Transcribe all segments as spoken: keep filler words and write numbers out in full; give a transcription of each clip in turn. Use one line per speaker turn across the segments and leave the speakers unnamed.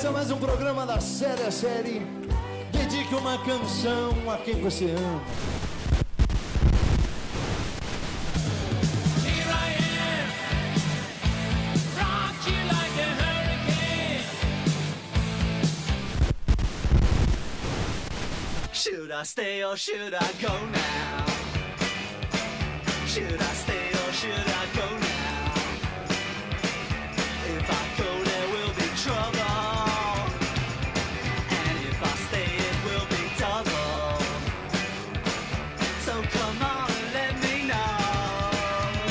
Começa mais um programa da série a série. Dedique uma canção a quem você ama.
Should I stay or should I go now? Should I stay or should I go now? If I go there will be trouble, and if I stay it will be double. So come on and let me know.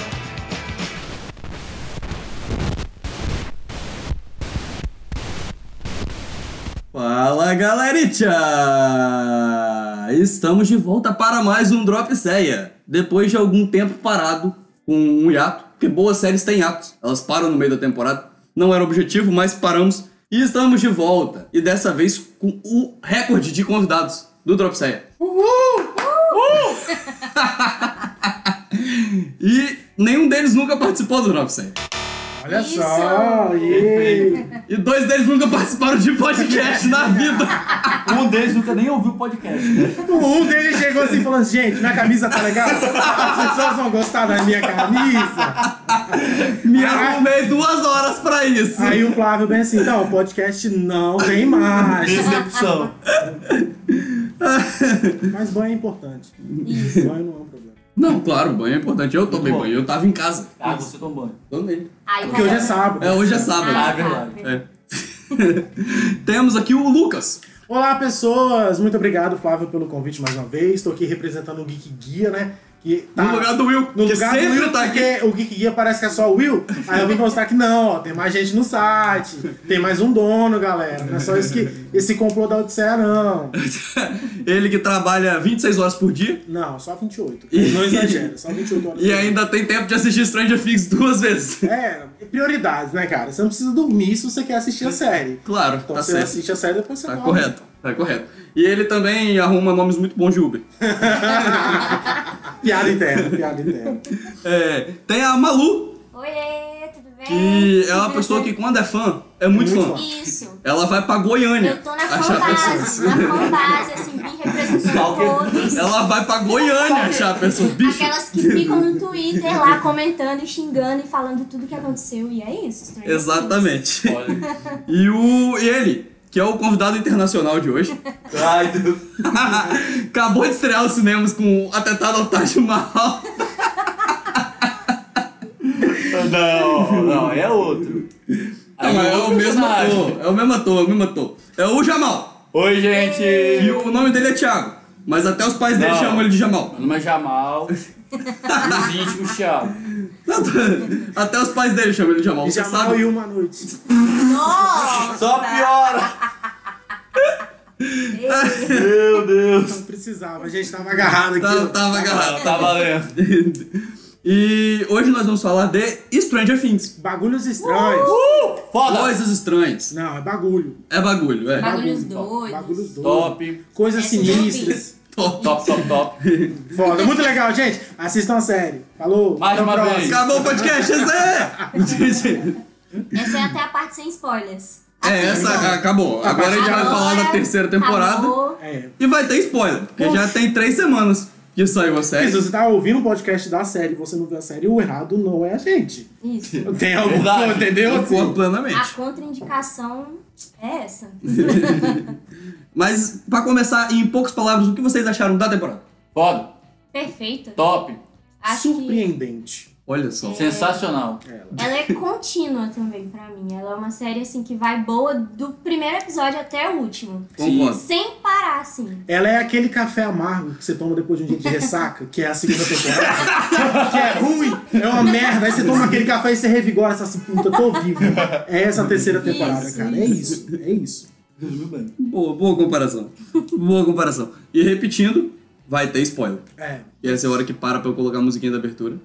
Fala, galerinha! Estamos de volta para mais um Drop Ceia. Depois de algum tempo parado, com um hiato, porque boas séries têm hiatos, elas param no meio da temporada. Não era o objetivo, mas paramos e estamos de volta. E dessa vez com o recorde de convidados do Drop Ceia. Uhul! Uhul! E nenhum deles nunca participou do Drop Ceia.
Olha
Isso.
só! E...
E dois deles nunca participaram de podcast na vida.
Um deles nunca nem ouviu o podcast, né?
Um deles chegou assim falando, gente, minha camisa tá legal? As pessoas vão gostar da minha camisa?
Me arrumei duas horas pra isso.
Aí o Flávio bem assim, então, o podcast não tem mais.
Decepção.
Mas banho é importante.
Isso.
Banho não é um problema.
Não, claro, banho é importante. Eu tomei
Bom.
banho, eu tava em casa.
Ah, você tomou banho.
Tomei.
Aí,
Porque hoje é sábado.
É, hoje é sábado.
Ah,
Ah,
é verdade.
tá.
É. Temos aqui o Lucas.
Olá, pessoas! Muito obrigado, Flávio, pelo convite mais uma vez. Estou aqui representando o Geek Guia, né? Que tá
No lugar do Will,
no
que
lugar
sempre
do Will,
tá aqui.
porque o Geek Guia parece que é só o Will. Aí eu vim mostrar que não, ó, tem mais gente no site, tem mais um dono, galera. Não é só isso que, esse complô da Odisseia, não.
Ele que trabalha vinte e seis horas por dia
Não, só vinte e oito.
E-
Não exagera, só vinte e oito horas.
e ainda tem tempo de assistir Stranger Things duas vezes.
É, prioridades, né, cara? Você não precisa dormir se você quer assistir a série.
Claro,
Então
tá
você
certo.
assiste a série e depois você
Tá
dorme.
correto, tá correto. E ele também arruma nomes muito bons de Uber.
Piada interna, piada interna.
É, tem a Malu,
Oiê, tudo bem?
que é uma pessoa que quando é fã, é muito,
Muito
fã.
fã.
Isso.
Ela vai pra Goiânia
Eu tô na
achar
fanbase,
pessoas.
na fanbase, assim, me representando
Stalker.
todos.
Ela vai pra Goiânia achar pessoas. Bicho,
Aquelas que ficam no Twitter lá comentando e xingando e falando tudo que aconteceu. E é isso, Stranger Things.
exatamente.
Olha.
E o e ele, que é o convidado internacional de hoje,
Ai, Deus.
acabou de estrear os cinemas com Atentado ao Taj Mahal.
Não, não, é outro.
Não, mas é o mesmo
personagem.
ator, é o mesmo ator, é o mesmo ator. É o Jamal.
Oi, gente.
E o nome dele é Thiago, mas até os pais dele
Não.
chamam ele de Jamal.
Meu nome é Jamal. Os íntimos, Thiago.
Até os pais dele chamam ele de Jamal.
E
Você
já mal
sabe?
e uma noite.
Nossa!
Só piora.
Ei,
Meu Deus.
Não precisava, a gente tava agarrado aqui.
Tá-
ó.
tava agarrado.
Tá valendo.
E hoje nós vamos falar de Stranger Things.
Bagulhos estranhos.
Foda.
Coisas estranhas.
Não, é bagulho.
É bagulho, é.
Bagulhos
Bagulho,
doidos.
Bagulhos doidos.
Top.
Coisas
Esse eu já
sinistras.
Top.
Top, top, top.
Foda, muito legal, gente. Assistam a série. Falou.
Mais
até o
uma
próximo.
vez.
Acabou o podcast, esse é!
Essa é até a parte sem spoilers.
É, essa acabou. Agora a gente vai falar da terceira temporada.
Acabou.
É.
E vai ter spoiler, porque já tem três semanas que saiu a
Porque
série.
se você tá ouvindo um podcast da série e você não viu a série, o errado não é a gente.
Isso.
Tem algum,
Verdade.
entendeu?
Eu concordo
Assim?
plenamente.
A contraindicação é essa.
Mas, pra começar, em poucas palavras, o que vocês acharam da temporada?
Foda.
Perfeita.
Top.
Acho que
Surpreendente.
Olha só.
Sensacional.
Ela.
ela é contínua também pra mim. Ela é uma série assim que vai boa do primeiro episódio até o último.
Concordo.
Sem parar, assim.
Ela é aquele café amargo que você toma depois de um dia de ressaca, que é a segunda temporada, que é ruim, é uma merda. Aí você toma aquele café e você revigora essa assim, puta, tô vivo. É essa a terceira temporada,
Isso,
cara. É isso, é isso.
Boa, boa comparação. Boa comparação. E repetindo, vai ter spoiler.
É.
E essa é a hora que para pra eu colocar a musiquinha da abertura.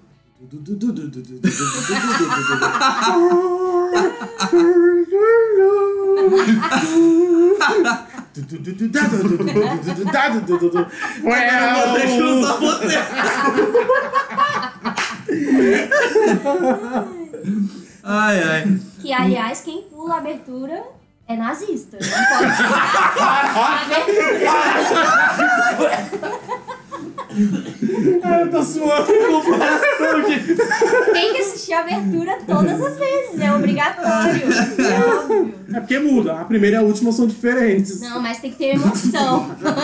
Deixa eu usar você. Ai, ai.
Que, aliás, quem pula a abertura é nazista. Não pode tirar a abertura.
Ah, eu tô suando em comparação aqui.
Tem que assistir a abertura todas as vezes, é obrigatório. É óbvio.
É porque muda. A primeira e a última são diferentes.
Não, mas tem que ter emoção.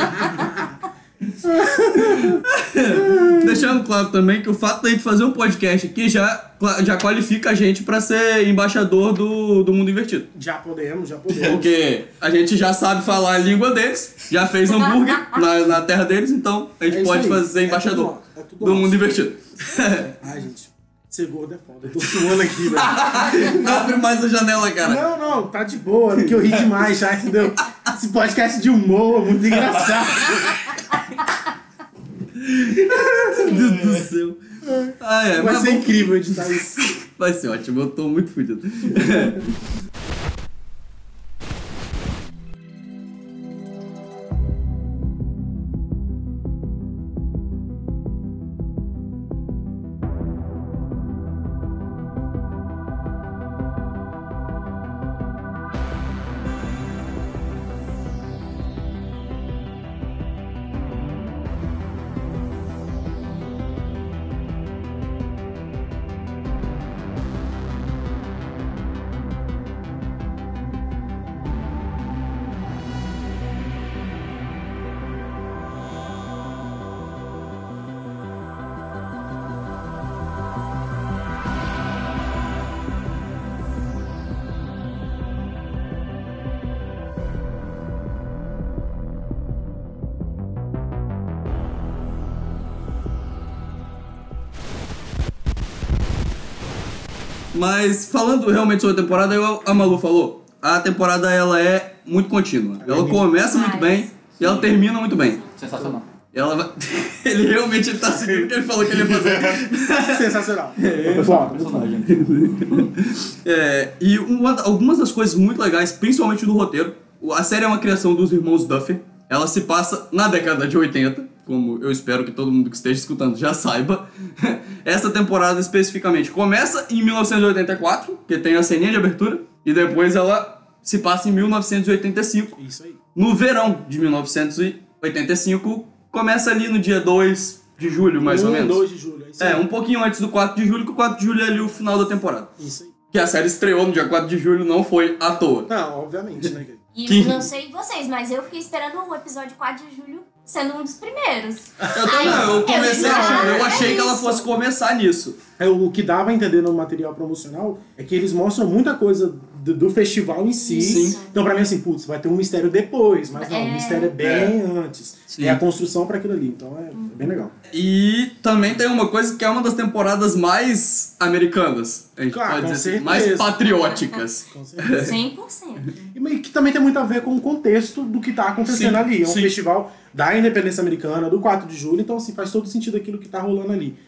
Deixando claro também que o fato da gente fazer um podcast aqui já, já qualifica a gente pra ser embaixador do, do mundo invertido.
Já podemos, já podemos.
Porque a gente já sabe falar a língua deles, já fez hambúrguer na, na terra deles, então a gente
É isso
pode
aí.
fazer
É
embaixador
tudo- é tudo
do
nosso.
mundo invertido.
Ai, gente. Ser gordo é foda. Eu tô suando aqui, velho.
Abre mais a janela, cara.
Não, não, tá de boa, porque eu ri demais já, entendeu? Esse podcast de humor é muito engraçado.
Meu Deus do céu. Ah, é,
Vai
mas
ser
bom,
incrível editar isso.
vai ser ótimo, eu tô muito fudido. Mas falando realmente sobre a temporada, eu- a Malu falou, a temporada ela é muito contínua. Ela começa muito bem e ela termina muito bem.
Sensacional.
Ela vai... Ele realmente ele tá seguindo o que ele falou que ele ia fazer.
Sensacional. Foi foda, muito foda.
É, e uma- algumas das coisas muito legais, principalmente do roteiro, a série é uma criação dos irmãos Duffer. Ela se passa na década de oitenta, como eu espero que todo mundo que esteja escutando já saiba. Essa temporada especificamente começa em mil novecentos e oitenta e quatro, que tem a ceninha de abertura, e depois ela se passa em mil novecentos e oitenta e cinco.
Isso aí.
No verão de mil novecentos e oitenta e cinco, começa ali no dia dois de julho, mais ou
um,
menos.
dois de julho. É isso
É,
aí.
um pouquinho antes do quatro de julho, que o quatro de julho é ali o final da temporada.
Isso aí.
Que a série estreou no dia quatro de julho, não foi à toa.
Não, obviamente, né?
E
Que-
não sei vocês, mas eu fiquei esperando o episódio quatro de julho sendo um dos primeiros.
Eu, também,
Ai,
eu comecei
eu
achando, eu
já-
achei
é
que ela
isso.
fosse começar nisso.
É, o que dava a entender no material promocional é que eles mostram muita coisa do, do festival em si.
Sim.
Então, pra mim, assim, putz, vai ter um mistério depois, mas não,
É.
o mistério é bem antes.
Sim.
É a construção pra aquilo ali. Então, é, é bem legal.
E também tem uma coisa que é uma das temporadas mais americanas, a gente
Claro,
pode
com
dizer assim,
certeza.
mais patrióticas.
Com certeza.
cem por cento.
E meio que também tem muito a ver com o contexto do que tá acontecendo
Sim,
ali. É um
sim.
festival da independência americana, do quatro de julho, então assim, faz todo sentido aquilo que tá rolando ali.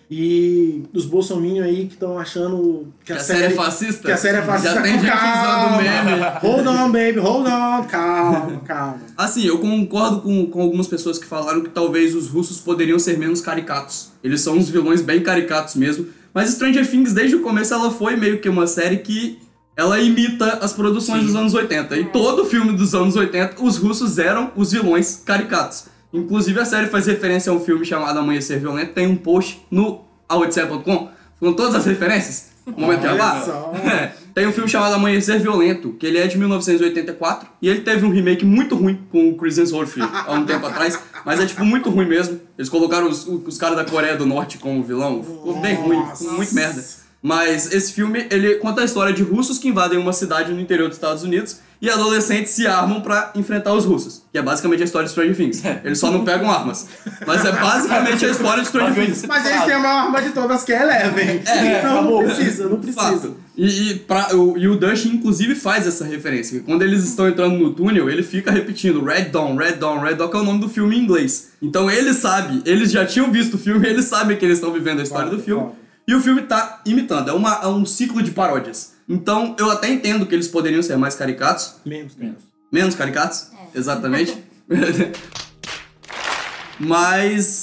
E os bolsominions aí que estão achando que,
Que a série é fascista?
Que a série é fascista.
Já tem gente usando meme.
Hold on, baby, hold on. Calma, calma.
Assim, eu concordo com, com algumas pessoas que falaram que talvez os russos poderiam ser menos caricatos. Eles são uns vilões bem caricatos mesmo. Mas Stranger Things, desde o começo, ela foi meio que uma série que ela imita as produções dos anos oitenta. E todo filme dos anos oitenta, os russos eram os vilões caricatos. Inclusive, a série faz referência a um filme chamado Amanhecer Violento. Tem um post no a odisseia ponto com com todas as referências. Um momento
Olha
lá.
só.
Tem um filme chamado Amanhecer Violento, que ele é de mil novecentos e oitenta e quatro. E ele teve um remake muito ruim com o Chris Hemsworth há um tempo atrás. Mas é tipo muito ruim mesmo. Eles colocaram os, os caras da Coreia do Norte como vilão. Ficou bem ruim, ficou muito merda. Mas esse filme, ele conta a história de russos que invadem uma cidade no interior dos Estados Unidos e adolescentes se armam pra enfrentar os russos. Que é basicamente a história de Stranger Things. Eles só não pegam armas. Mas é basicamente a história de Stranger Things.
Mas eles têm a maior arma de todas, que é Eleven.
É,
então
acabou.
não precisa, não precisa.
Fato. E, e, pra, o, e o Dush, inclusive, faz essa referência. Quando eles estão entrando no túnel, ele fica repetindo Red Dawn, Red Dawn, Red Dawn, que é o nome do filme em inglês. Então ele sabe, eles já tinham visto o filme, eles sabem que eles estão vivendo a história
Fato,
do filme.
fato.
E o filme tá imitando, é, uma, é um ciclo de paródias. Então eu até entendo que eles poderiam ser mais caricatos.
Menos, menos.
Menos caricatos,
É.
exatamente. Mas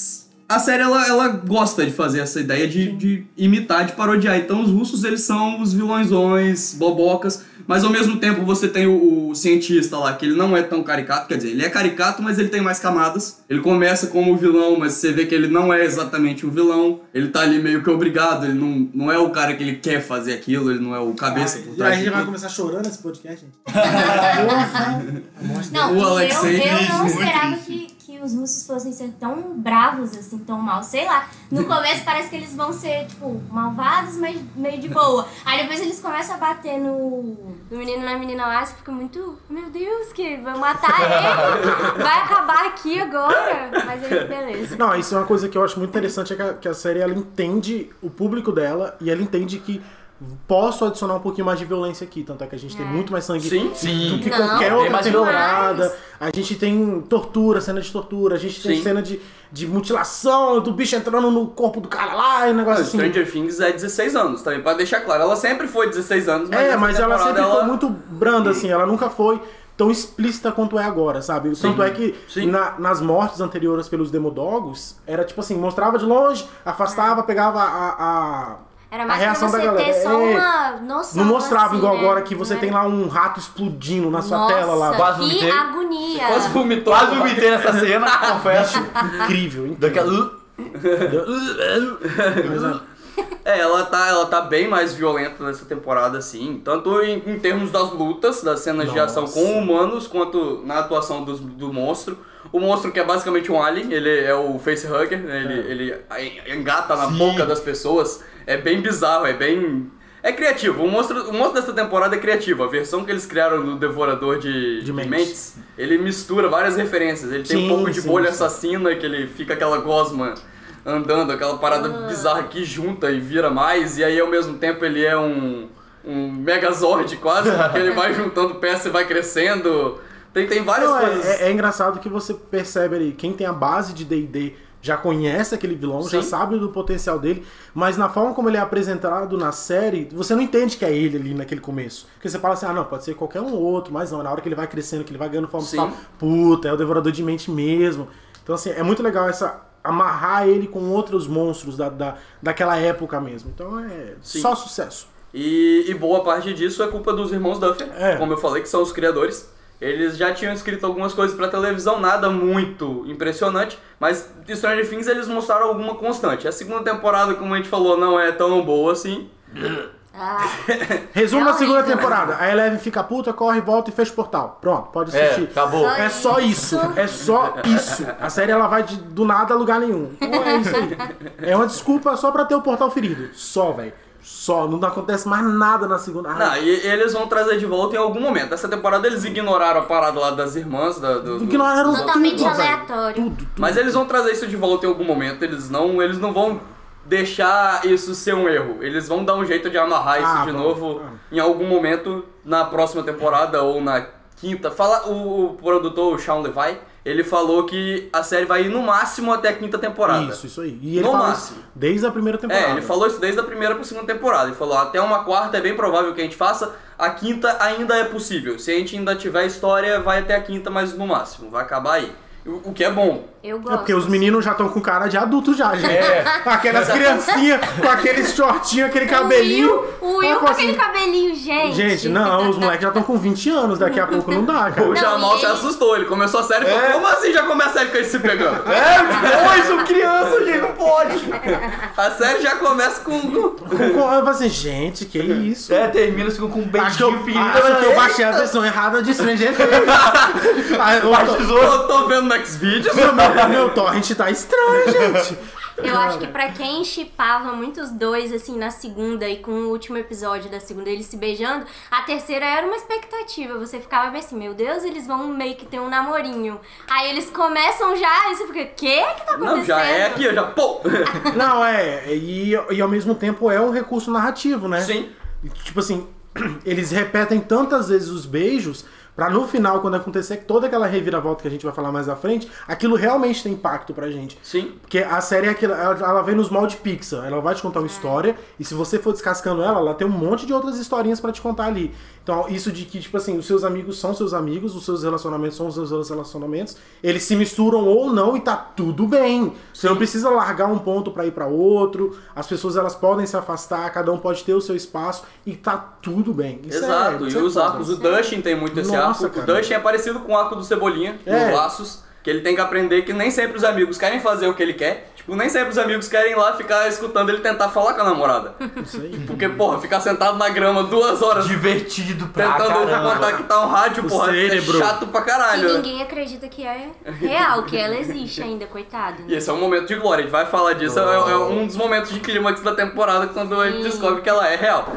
a série, ela, ela gosta de fazer essa ideia de, de imitar, de parodiar. Então os russos, eles são os vilõezões, bobocas, mas ao mesmo tempo você tem o, o cientista lá, que ele não é tão caricato, quer dizer, ele é caricato, mas ele tem mais camadas. Ele começa como vilão, mas você vê que ele não é exatamente um vilão. Ele tá ali meio que obrigado, ele não, não é o cara que ele quer fazer aquilo, ele não é o cabeça por
Ai,
trás
a gente
de
vai
tudo.
começar chorando esse podcast, gente. Porra!
Não,
O
eu,
Alexei
eu
triste,
não
muito
esperava que, que os russos fossem ser tão bravos, assim, tão mal. Sei lá, no começo parece que eles vão ser, tipo, malvados, mas meio de boa. Aí depois eles começam a bater no, no menino e na menina lá, você fica muito, meu Deus, que vai matar ele, vai acabar aqui agora. Mas aí, beleza.
Não, isso é uma coisa que eu acho muito interessante, é que a, que a série, ela entende o público dela e ela entende que posso adicionar um pouquinho mais de violência aqui, tanto é que a gente tem
É.
muito mais sangue
Sim,
do
sim.
que
Não,
qualquer
tem
outra
mais
temporada.
violência.
A gente tem tortura, cena de tortura, a gente tem
Sim.
cena de, de mutilação, do bicho entrando no corpo do cara lá, e um negócio
Não,
assim.
Stranger Things é dezesseis anos também, pra deixar claro. Ela sempre foi dezesseis anos, mas
É,
essa
mas ela
temporada
sempre foi
ela-
muito branda, assim, ela nunca foi tão explícita quanto é agora, sabe? Tanto é que
Sim.
na- nas mortes anteriores pelos Demodogos, era tipo assim, mostrava de longe, afastava, pegava a... a
Era
a
mais pra
reação
você
da galera.
ter só
É.
uma noção.
Não mostrava
assim,
igual
né?
agora que você
Não
tem
era-
lá um rato explodindo na sua
Nossa,
tela lá.
Quase
que
vomitei.
agonia.
Quase vomitou. Quase vomitei nessa cena, confesso.
Incrível, incrível.
Daquela...
Mas, é,
É, ela tá, ela tá bem mais violenta nessa temporada, assim. Tanto em, em termos das lutas, das cenas de
Nossa.
ação com humanos, quanto na atuação dos, do monstro. O monstro, que é basicamente um alien, ele é o facehugger, né? ele, ele engata na
Sim.
boca das pessoas. É bem bizarro, é bem... É criativo. O monstro, o monstro dessa temporada é criativo. A versão que eles criaram do Devorador de,
De
de
mentes.
mentes, ele mistura várias referências. Ele tem
Sim,
um pouco de
sim,
bolha
sim.
assassina, que ele fica aquela gosma andando, aquela parada bizarra que junta e vira mais, e aí ao mesmo tempo ele é um, um Megazord quase, porque ele vai juntando peça e vai crescendo. Tem, tem várias
não, é,
coisas.
é- é engraçado que você percebe ali, quem tem a base de D e D já conhece aquele vilão, já
Sim.
sabe do potencial dele, mas na forma como ele é apresentado na série, você não entende que é ele ali naquele começo. Porque você fala assim, ah não, pode ser qualquer um outro, mas não, na hora que ele vai crescendo, que ele vai ganhando forma, você
Sim.
fala, puta, é o Devorador de Mente mesmo. Então assim, é muito legal essa amarrar ele com outros monstros da, da, daquela época mesmo. Então é
Sim.
só sucesso.
E, e boa parte disso é culpa dos irmãos Duffer,
É.
como eu falei, que são os criadores. Eles já tinham escrito algumas coisas pra televisão, nada muito impressionante, mas de Stranger Things eles mostraram alguma constante. A segunda temporada, como a gente falou, não é tão boa assim.
Ah,
Resumo
É
da segunda
horrível.
temporada. A Eleven fica puta, corre, volta e fecha o portal. Pronto, pode
É,
assistir.
acabou.
É só isso, é só isso. A série ela vai de, do nada a lugar nenhum. Então é isso aí. É uma desculpa só pra ter o portal ferido. Só, velho. Só. Não acontece mais nada na segunda.
Não,
Ai,
e eles vão trazer de volta em algum momento. Essa temporada eles ignoraram a parada lá das irmãs, da, do, do-
que não era
totalmente
tudo, velho.
aleatório.
Tudo, tudo.
Mas eles vão trazer isso de volta em algum momento. Eles não, eles não vão deixar isso ser um erro. Eles vão dar um jeito de amarrar isso
Ah,
de
vão.
novo
Ah.
em algum momento na próxima temporada ou na quinta. Fala, o, o produtor, o Sean Levi, ele falou que a série vai ir no máximo até a quinta temporada.
Isso, isso aí. E ele
No
fala
máximo.
isso desde a primeira temporada.
É, ele falou isso desde a primeira pra segunda temporada. Ele falou, até uma quarta é bem provável que a gente faça, a quinta ainda é possível. Se a gente ainda tiver história, vai até a quinta, mas no máximo, vai acabar aí. O, o que é bom.
Eu gosto.
É porque os meninos já estão com cara de adulto já, gente.
É.
Aquelas criancinhas com aqueles shortinhos, aquele cabelinho.
O Will, o Will
Eu
com
falo
aquele
assim,
cabelinho, gente.
Gente, não, os moleques já estão com vinte anos, daqui a pouco não dá, cara.
O
Não,
Jamal
e
se
ele-
assustou, ele começou a série e falou,
É.
como assim já começa a série com eles se pegando?
É, dois são crianças, gente, não pode.
A série já começa com...
Com- com- Eu falo assim, gente, que isso?
É, termina assim com um
Acho que eu,
beijinho
acho que eu baixei a versão errada de Stranger Things. Aí eu tô-
Eu tô vendo no Xvideos.
meu, meu torrent tá estranho, gente.
Eu acho que pra quem shippava muito os dois, assim, na segunda e com o último episódio da segunda eles se beijando, a terceira era uma expectativa. Você ficava bem assim, meu Deus, eles vão meio que ter um namorinho. Aí eles começam já e você fica, quê que tá acontecendo?
Não, já é aqui, eu já... Pô!
Não, é, e, e ao mesmo tempo é um recurso narrativo, né?
Sim.
Tipo assim, eles repetem tantas vezes os beijos pra no final, quando acontecer toda aquela reviravolta que a gente vai falar mais à frente, aquilo realmente tem impacto pra gente.
Sim.
Porque a série é aquilo, ela, ela vem nos moldes Pixar, ela vai te contar uma história, e se você for descascando ela, ela tem um monte de outras historinhas pra te contar ali. Então, isso de que, tipo assim, os seus amigos são seus amigos, os seus relacionamentos são os seus relacionamentos, eles se misturam ou não e tá tudo bem. Você não precisa largar um ponto pra ir pra outro, as pessoas elas podem se afastar, cada um pode ter o seu espaço e tá tudo bem. Isso
Exato,
é, isso
e
é
os
foda.
arcos, o Dustin tem muito esse
Nossa,
arco.
cara.
O Dustin é parecido com o arco do Cebolinha,
É.
do Laços, que ele tem que aprender que nem sempre os amigos querem fazer o que ele quer. Tipo, nem sempre os amigos querem ir lá ficar escutando ele tentar falar com a namorada.
Isso aí.
Porque, porra, ficar sentado na grama duas horas
Divertido pra
tentando
caramba.
contactar um rádio,
O
porra,
cérebro.
é chato pra
E
caralho.
ninguém acredita que é real, que ela existe ainda, coitado.
E esse é um momento de glória, a gente vai falar disso, é, é um dos momentos de clímax da temporada quando a gente
Sim.
descobre que ela é real.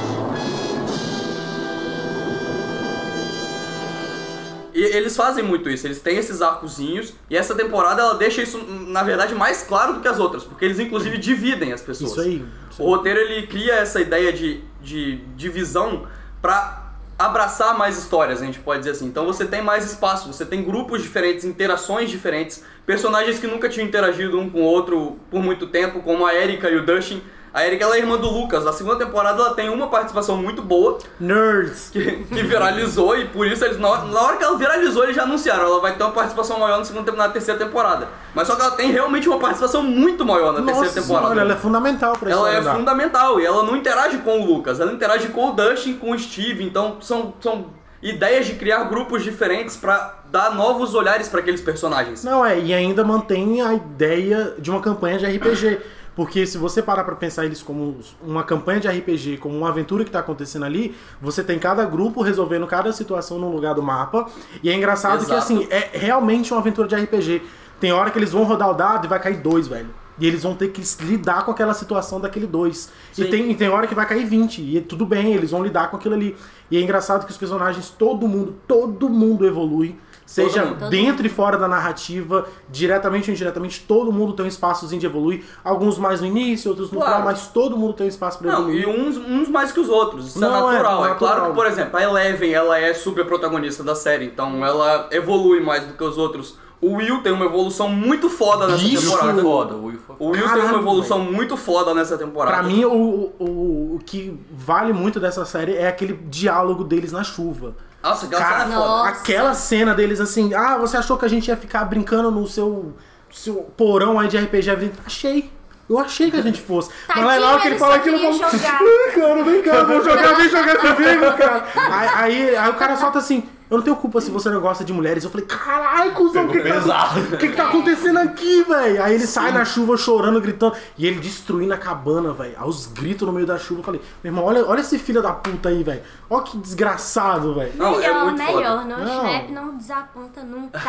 E eles fazem muito isso, eles têm esses arcozinhos, e essa temporada ela deixa isso, na verdade, mais claro do que as outras, porque eles inclusive dividem as pessoas.
Isso aí. Isso
O roteiro ele cria essa ideia de, de divisão pra abraçar mais histórias, a gente pode dizer assim. Então você tem mais espaço, você tem grupos diferentes, interações diferentes, personagens que nunca tinham interagido um com o outro por muito tempo, como a Erika e o Dustin. A Erika ela é irmã do Lucas, na segunda temporada ela tem uma participação muito boa,
Nerds.
que, que viralizou, e por isso eles, na hora, na hora que ela viralizou, eles já anunciaram, ela vai ter uma participação maior na, segunda, na terceira temporada. Mas só que ela tem realmente uma participação muito maior na terceira
Nossa
temporada.
senhora, ela é fundamental pra isso.
Ela é fundamental, e ela não interage com o Lucas, ela interage com o Dustin, com o Steve, então são, são ideias de criar grupos diferentes pra dar novos olhares pra aqueles personagens.
Não, é, e ainda mantém a ideia de uma campanha de R P G. Porque se você parar pra pensar eles como uma campanha de R P G, como uma aventura que tá acontecendo ali, você tem cada grupo resolvendo cada situação num lugar do mapa. E é engraçado
Exato.
que, assim, é realmente uma aventura de R P G. Tem hora que eles vão rodar o dado e vai cair dois, velho. E eles vão ter que lidar com aquela situação daquele dois. E
Sim.
tem, e tem hora que vai cair vinte. E tudo bem, eles vão lidar com aquilo ali. E é engraçado que os personagens, todo mundo, todo mundo evolui. Seja
mundo.
dentro e fora da narrativa, diretamente ou indiretamente, todo mundo tem um espaçozinho de evoluir. Alguns mais no início, outros no
Claro.
final, mas todo mundo tem um espaço pra
Não,
evoluir.
e uns, uns mais que os outros, isso
Não,
é
é
natural. É,
natural.
claro que, por exemplo, a Eleven, ela é super protagonista da série, então ela evolui mais do que os outros. O Will tem uma evolução muito foda nessa
Bicho!
temporada.
Foda, o Will foi
O Will tem
Caralho,
uma evolução muito foda nessa temporada.
Pra mim, o, o, o que vale muito dessa série é aquele diálogo deles na chuva.
Nossa, aquela
Cara,
cena é foda.
Nossa.
Aquela cena deles assim, ah, você achou que a gente ia ficar brincando no seu, seu porão aí de R P G? Achei. Eu achei que a gente fosse.
Tadinho,
Mas lá na hora que ele
ele
fala
só
aquilo, eu
queria
falo,
jogar.
"Ai, cara, vem cá, vamos jogar, vem jogar comigo, cara. Aí, aí, aí o cara solta assim, eu não tenho culpa se você não gosta de mulheres. Eu falei, caralho, cuzão, o que, que, tá, o que que tá acontecendo aqui, velho? Aí ele sai na chuva chorando, gritando, e ele destruindo a cabana, velho, aos gritos no meio da chuva. Eu falei, meu irmão, olha, olha esse filho da puta aí, velho. Olha que desgraçado, velho.
Não, é
Melhor,
muito
melhor.
foda.
Não,
Não.
Snap não desaponta nunca.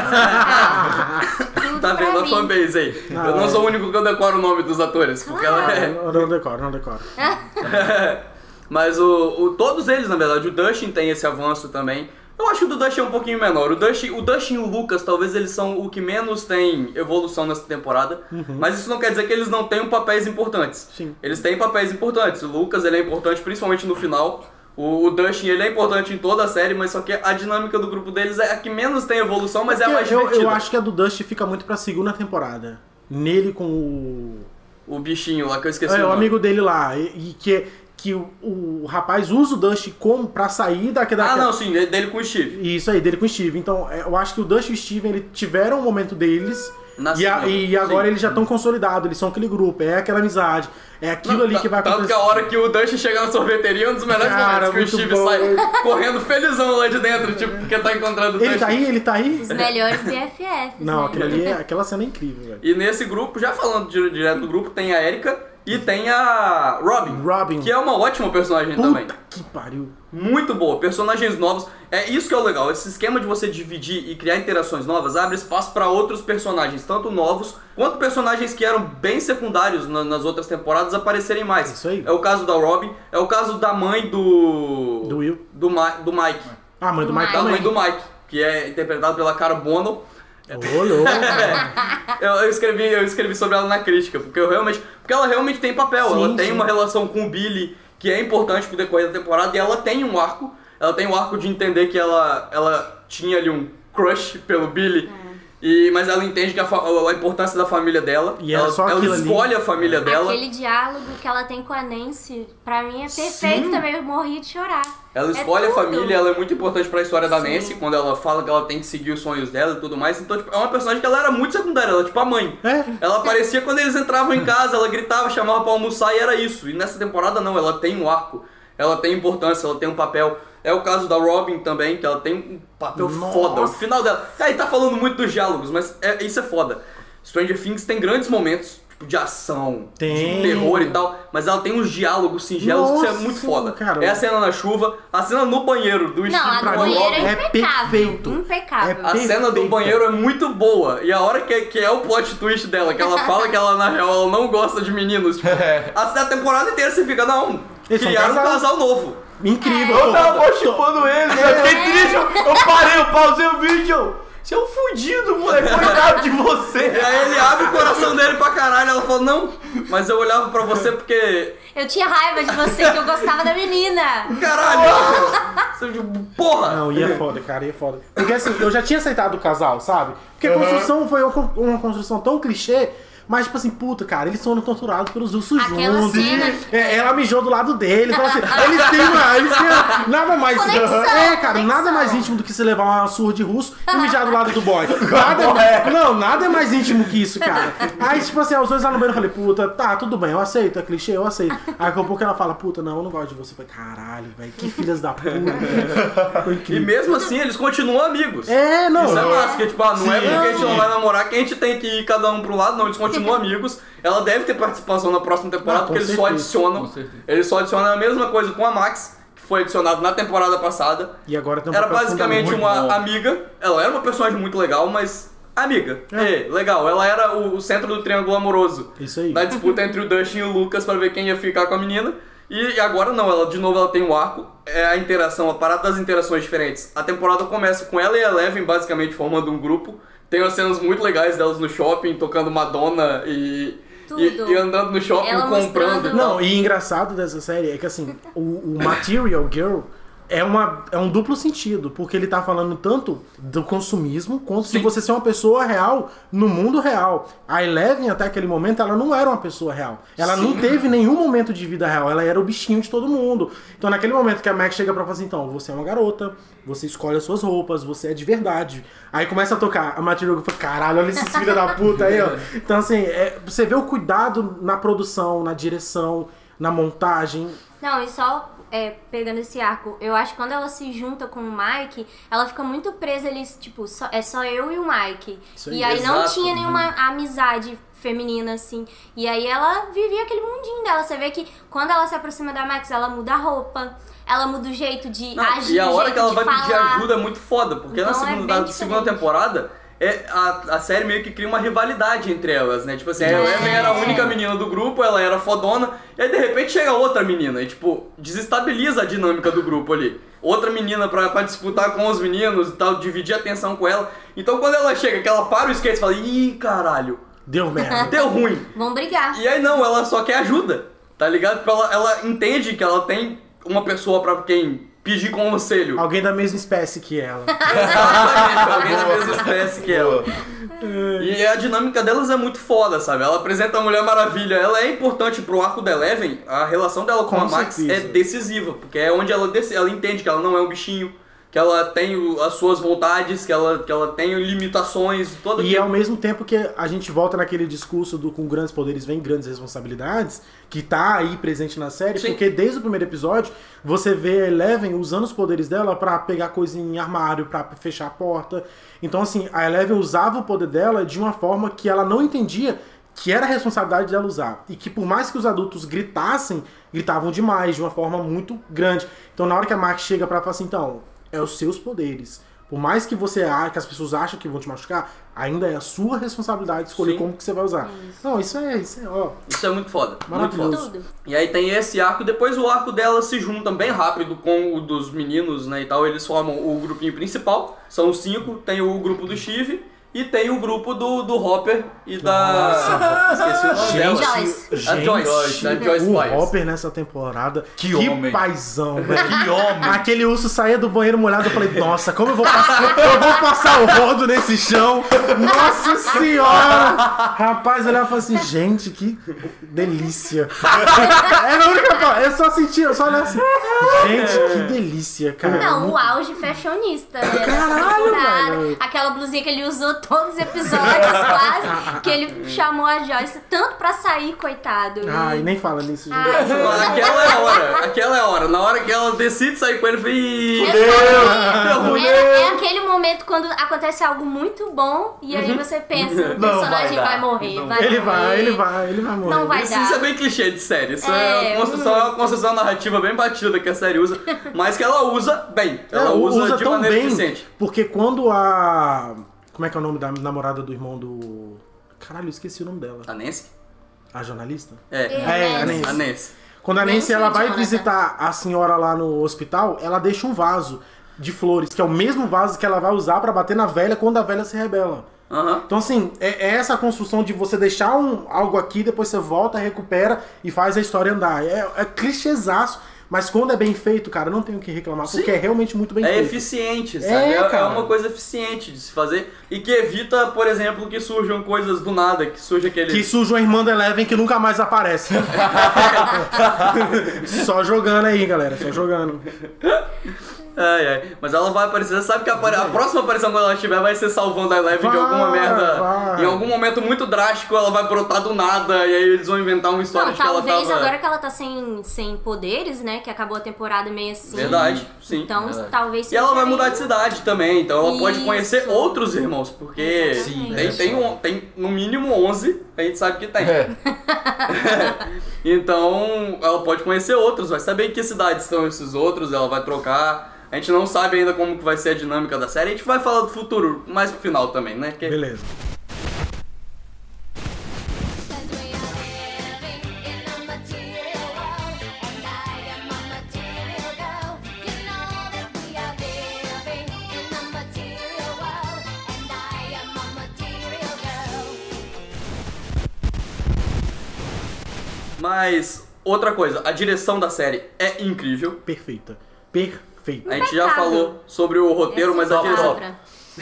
Ah, tudo
Tá
pra
vendo a
mim.
fanbase aí?
Não,
eu não
é.
sou o único que eu decoro o nome dos atores, porque ela é...
Não, não decora, não decora.
Mas o, o- todos eles, na verdade, o Dustin tem esse avanço também. Eu acho que o do Dustin é um pouquinho menor. O Dustin, o Dustin e o Lucas, talvez eles são o que menos tem evolução nessa temporada. Mas isso não quer dizer que eles não tenham papéis importantes.
Sim.
Eles têm papéis importantes. O Lucas, ele é importante principalmente no final. O, o Dustin, ele é importante em toda a série, mas só que a dinâmica do grupo deles é a que menos tem evolução, mas é a
Porque
mais
eu,
divertida.
eu acho que a do Dust fica muito pra segunda temporada. Nele com o...
O bichinho lá que eu esqueci
É,
o
o
nome.
amigo dele lá. E, e que, que o, o rapaz usa o Dust como pra sair daquela...
Ah, não, sim, dele com o Steve.
Isso aí, dele com o Steve. Então, é, eu acho que o Dust e o Steven, eles tiveram um momento deles...
Na
E, a-
segunda,
e agora
sim.
eles já estão consolidados, eles são aquele grupo, é aquela amizade, é aquilo ali que vai
Tanto
acontecer.
que a hora que o Dustin chega na sorveteria é um dos melhores
Cara,
momentos, que o
muito
Steve
bom.
sai correndo felizão lá de dentro, tipo, porque tá encontrando o
Ele
Dustin.
tá aí? Ele tá aí?
Os melhores B F Fs.
Não,
né?
aquilo ali é, aquela cena é incrível, velho.
E nesse grupo, já falando di- direto do grupo, tem a Erika e tem a Robin.
Robin.
Que é uma ótima personagem também.
Puta que pariu.
Muito boa, personagens novos. É isso que é o legal, esse esquema de você dividir e criar interações novas abre espaço pra outros personagens, tanto novos quanto personagens que eram bem secundários na- nas outras temporadas aparecerem mais.
Isso aí.
É o caso da Robin, é o caso da mãe do...
Do Will.
Do, Ma- do Mike.
Ah, mãe do
Do
Mike
Da
também.
mãe do Mike, que é interpretado pela Cara Bono.
Ô, louco.
Eu, eu escrevi, eu escrevi sobre ela na crítica, porque eu realmente, porque ela realmente tem papel,
Sim,
ela tem
sim.
uma relação com o Billy que é importante pro decorrer da temporada, e ela tem um arco, ela tem o arco de entender que ela, ela tinha ali um crush pelo Billy, E, mas ela entende que a, fa- a importância da família dela.
E era
ela,
só
ela
aquilo ali.
escolhe a família dela.
Aquele diálogo que ela tem com a Nancy, pra mim é perfeito
Sim.
também, eu morri de chorar.
Ela
É
escolhe a
tudo.
família, ela é muito importante pra história da
Sim.
Nancy, quando ela fala que ela tem que seguir os sonhos dela e tudo mais. Então, tipo, é uma personagem que ela era muito secundária, ela é tipo a mãe.
É.
Ela aparecia quando eles entravam em casa, ela gritava, chamava pra almoçar e era isso. E nessa temporada não, ela tem um arco, ela tem importância, ela tem um papel. É o caso da Robin também, que ela tem um papel
Nossa.
foda. O final dela. Aí tá falando muito dos diálogos, mas é, isso é foda. Stranger Things tem grandes momentos, tipo, de ação,
Tem.
de terror e tal, mas ela tem uns diálogos singelos que isso é
Nossa,
muito foda.
cara.
É a cena na chuva, a cena no banheiro do
Não,
Steve
a
pra
do
mim,
banheiro
Robin.
é
é
impecável.
perfeito.
Impecável.
A cena do
perfeita.
banheiro é muito boa. E a hora que, que é o plot twist dela, que ela fala que ela, na real, ela não gosta de meninos. Tipo, a, a temporada inteira você fica, não,
Eles são
criaram um
casal.
casal novo.
Incrível.
Eu tava
Tô-
mó chipando eles, eu fiquei triste, eu, eu parei, eu pausei o vídeo. Você é um fudido, moleque, coitado de
E
você.
aí ele abre o coração dele pra caralho. Ela fala, não, mas eu olhava pra você porque...
Eu tinha raiva de você, que eu gostava da menina.
Caralho! Você, tipo, Porra!
Não, e é foda, cara, e é foda. Porque assim, eu já tinha aceitado o casal, sabe? Porque a construção foi uma construção tão clichê, mas tipo assim, puta, cara, eles foram torturados pelos ursos
Aquela
juntos.
cena-
É, ela mijou do lado dele. Então, assim, eles têm uma. Eles têm uma- nada mais.
Conexão,
é, cara,
conexão.
nada mais íntimo do que você levar uma surra de russo e mijar do lado do boy. Nada, não, nada é mais íntimo que isso, cara. Aí, tipo assim, os dois lá no banheiro eu falei, puta, tá, tudo bem, eu aceito, é clichê, eu aceito. Aí daqui a pouco ela fala, puta, não, eu não gosto de você. Eu falei, caralho, velho, que filhas da puta. velho. Foi
E
incrível.
mesmo assim, eles continuam amigos.
É, não.
Isso é massa, que tipo, ah, não é
Sim.
porque a gente não vai namorar que a gente tem que ir cada um pro lado, não, eles continuam amigos. Ela deve ter participação na próxima temporada,
Ah, com
porque eles só
certeza,
adicionam.
com certeza.
Eles só adicionam a mesma coisa com a Max, que foi adicionado na temporada passada.
E agora tem um
Era
papel
basicamente
fundamental.
uma amiga. Ela era uma personagem muito legal, mas amiga. É, legal. Ela era o, o centro do triângulo amoroso.
Isso aí.
Da disputa entre o Dustin e o Lucas pra ver quem ia ficar com a menina. E, e agora não, ela de novo ela tem um arco. É a interação, a parada das interações diferentes. A temporada começa com ela e a Eleven basicamente formando um grupo. Tem umas cenas muito legais delas no shopping, tocando Madonna e,
Tudo.
e, e andando no shopping
Ela
comprando.
mostrando-
e tal.
Não, e engraçado dessa série é que assim, o, o Material Girl é, uma, é um duplo sentido, porque ele tá falando tanto do consumismo quanto de você ser uma pessoa real no mundo real. A Eleven, até aquele momento, ela não era uma pessoa real. Ela não teve nenhum momento de vida real, ela era o bichinho de todo mundo. Então naquele momento que a Max chega pra falar assim, então, você é uma garota, você escolhe as suas roupas, você é de verdade. Aí começa a tocar, a Material Girl fala, caralho, olha esses filhos da puta aí, ó. Então assim, é, você vê o cuidado na produção, na direção, na montagem.
Não, e só é, pegando esse arco, eu acho que quando ela se junta com o Mike, ela fica muito presa ali, tipo, só, é só eu e o Mike.
Isso aí.
E aí não
Exato.
tinha nenhuma amizade feminina, assim. E aí ela vivia aquele mundinho dela. Você vê que quando ela se aproxima da Max, ela muda a roupa, ela muda o jeito de
Não,
agir,
e a
o
hora
jeito
que ela
de
vai
falar.
pedir ajuda é muito foda, porque
Então
na
é
segunda,
bem
na segunda
diferente.
temporada é, a, a série meio que cria uma rivalidade entre elas, né? Tipo assim, a Eleven era a única menina do grupo, ela era fodona, e aí de repente chega outra menina e tipo, desestabiliza a dinâmica do grupo ali. Outra menina pra, pra disputar com os meninos e tal, dividir a atenção com ela. Então quando ela chega, que ela para o skate e fala, ih, caralho,
Deu merda.
deu ruim.
Vão brigar.
E aí não, ela só quer ajuda, tá ligado? Porque ela, ela entende que ela tem uma pessoa pra quem pedir conselho.
Alguém da mesma espécie que ela.
Exatamente, alguém da mesma espécie que ela. E a dinâmica delas é muito foda, sabe? Ela apresenta a Mulher Maravilha, ela é importante pro arco da Eleven, a relação dela com,
Com
a Max
certeza.
é decisiva, porque é onde ela, dec- ela entende que ela não é um bichinho, que ela tem o- as suas vontades, que ela, que ela tem limitações, toda
E ao mesmo tempo que a gente volta naquele discurso do com grandes poderes vem grandes responsabilidades, que tá aí presente na série,
Sim.
porque desde o primeiro episódio você vê a Eleven usando os poderes dela pra pegar coisa em armário, pra fechar a porta. Então assim, a Eleven usava o poder dela de uma forma que ela não entendia que era a responsabilidade dela usar. E que por mais que os adultos gritassem, gritavam demais, de uma forma muito grande. Então na hora que a Max chega pra falar assim, então, é os seus poderes. Por mais que você ache, que as pessoas acham que vão te machucar, ainda é a sua responsabilidade escolher
Sim.
como que você vai usar. Não, isso é, isso é, ó.
Isso é muito foda, muito
Maravilhoso.
foda.
Tudo.
E aí tem esse arco, depois o arco dela se junta bem rápido com o dos meninos, né, e tal, eles formam o grupinho principal, são os cinco, tem o grupo do Steve, E tem o grupo do, do Hopper e da... Esqueci o nome dela.
Joyce.
A Joyce. A Joyce
O
Byers.
Hopper nessa temporada.
Que homem.
paizão, velho.
Que homem.
Aquele urso saía do banheiro molhado, eu falei, nossa, como eu vou passar, eu vou passar o rodo nesse chão. Nossa senhora! Rapaz, eu olhava e falava assim, gente, que delícia. Era a única palavra, eu só sentia, eu só olhava assim, gente, que delícia, cara.
Não, o auge fashionista, né?
Caralho,
temporada.
velho.
Aquela blusinha que ele usou todos os episódios, quase. Que ele chamou a Joyce tanto pra sair, coitado.
Ai, nem fala nisso, gente.
Ai,
Aquela é a hora. Aquela é a hora. Na hora que ela decide sair com ele, eu falei...
É, é, é aquele momento quando acontece algo muito bom e aí você pensa, o
Não
personagem
vai
vai,
dar.
morrer,
Não.
vai
Ele
morrer.
vai, ele vai, ele vai morrer.
Não vai
Isso,
dar.
isso é bem clichê de série. Isso é,
É,
uma construção, é uma construção narrativa bem batida que a série usa, mas que ela usa bem. Ela
É,
usa, de
tão
maneira
bem,
eficiente.
porque quando a... Como é que é o nome da namorada do irmão do... Caralho, eu esqueci o nome dela.
A Nancy?
A jornalista?
É.
É, a Nancy.
A Nancy.
Quando a Nancy,
Nancy
ela
e
vai
Jonathan.
visitar a senhora lá no hospital, ela deixa um vaso de flores, que é o mesmo vaso que ela vai usar pra bater na velha quando a velha se rebela.
Aham.
Então, assim, é, é essa construção de você deixar um, algo aqui, depois você volta, recupera e faz a história andar. É, é clichêzaço, mas quando é bem feito, cara, não tenho o que reclamar,
Sim.
porque é realmente muito bem
É
feito.
eficiente, sabe?
É,
É, é
cara.
uma coisa eficiente de se fazer e que evita, por exemplo, que surjam coisas do nada, que surja aquele...
Que surge uma irmã da Eleven que nunca mais aparece. Só jogando aí, galera, só jogando.
Ai, ai. Mas ela vai aparecer, você sabe que a, apare- a próxima aparição quando ela estiver vai ser salvando a Eleven de
Vai,
alguma merda.
vai.
Em algum momento muito drástico, ela vai brotar do nada e aí eles vão inventar uma história
Não,
de que ela
talvez
tava...
agora que ela tá sem, sem poderes, né? Que acabou a temporada meio assim.
Verdade, sim.
Então,
Verdade.
talvez
E ela vai
seja
mudar
aí-
de cidade também, então ela pode
Isso.
conhecer outros irmãos, porque
Sim,
tem,
é
tem,
só.
um- tem no mínimo onze, a gente sabe que tem.
É.
Então ela pode conhecer outros, vai saber em que cidades estão esses outros, ela vai trocar. A gente não sabe ainda como que vai ser a dinâmica da série, a gente vai falar do futuro mais pro final também, né? Que...
Beleza.
Cause we are living in a material world, and I am a material girl. You know that we are living in a material world, and I am a material girl.
Mas outra coisa, a direção da série é incrível.
Perfeita. Perfeita.
A gente já
Impecável.
falou sobre o roteiro, mas
Essa
a direção...
palavra.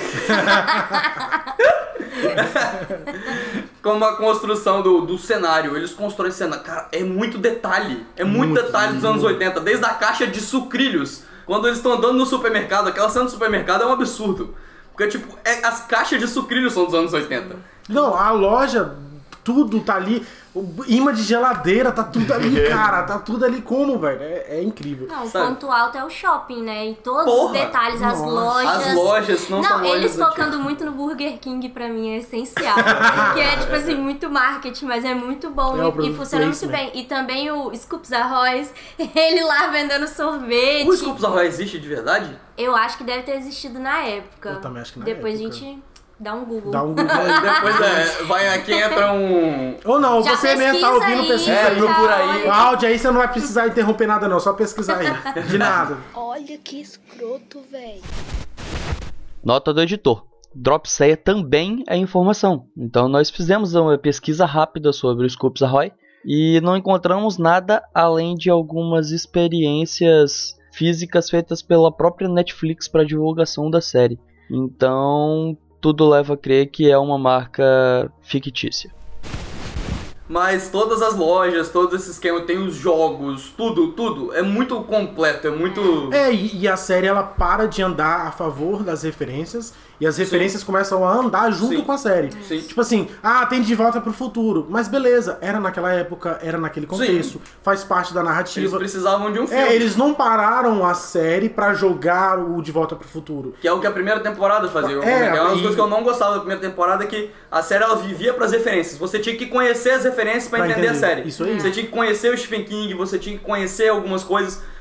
Como a construção do, do cenário, eles constroem cena, cara, é muito detalhe, é muito,
Muito,
detalhe dos anos oitenta, desde a caixa de sucrilhos, quando eles estão andando no supermercado, aquela cena do supermercado é um absurdo, porque tipo, é, as caixas de sucrilhos são dos anos oitenta.
Não, a loja, tudo tá ali. O imã de geladeira, tá tudo ali, cara. Tá tudo ali como, velho? É, é incrível.
Não, o
Sabe?
ponto alto é o shopping, né? E todos
Porra!
os detalhes, as
Nossa.
lojas.
As lojas não, são lojas
eles
do
focando
tipo-
muito no Burger King pra mim é essencial. Que é, tipo assim, muito marketing, mas é muito bom
É, o
e, e
product
funciona muito
placement.
bem. E também o Scoops Arroz, ele lá vendendo sorvete.
O Scoops Ahoy existe de verdade?
Eu acho que deve ter existido na época.
Eu também acho que na
Depois
época.
a gente dá um Google.
Dá um Google.
Depois é, vai aqui entra um...
Ou não,
Já
você nem tá
pesquisa
ouvindo,
aí,
pesquisa
É,
aí.
procura aí.
olha.
O áudio aí você não vai precisar interromper nada, não. Só pesquisar aí. De nada.
Olha que escroto, véi.
Nota do editor. Dropseia também é informação. Então nós fizemos uma pesquisa rápida sobre o Scoops Ahoy e não encontramos nada além de algumas experiências físicas feitas pela própria Netflix para divulgação da série. Então tudo leva a crer que é uma marca fictícia.
Mas todas as lojas, todo esse esquema, tem os jogos, tudo, tudo. É muito completo, é muito...
É, e, e a série ela para de andar a favor das referências e as referências começam a andar junto
Sim.
com a série.
Sim.
Tipo assim, ah, tem De Volta pro Futuro. Mas beleza, era naquela época, era naquele contexto, faz parte da
Eles
narrativa.
precisavam de um filme.
É, eles não pararam a série pra jogar o De Volta pro Futuro.
Que é o que a primeira temporada fazia. Eu
É,
comentei. Uma das
e-
coisas que eu não gostava da primeira temporada é que a série ela vivia pras referências. Você tinha que conhecer as referências pra,
Pra
entender, a
entender.
série.
Isso aí.
Você tinha que conhecer o Stephen King, você tinha que conhecer algumas coisas.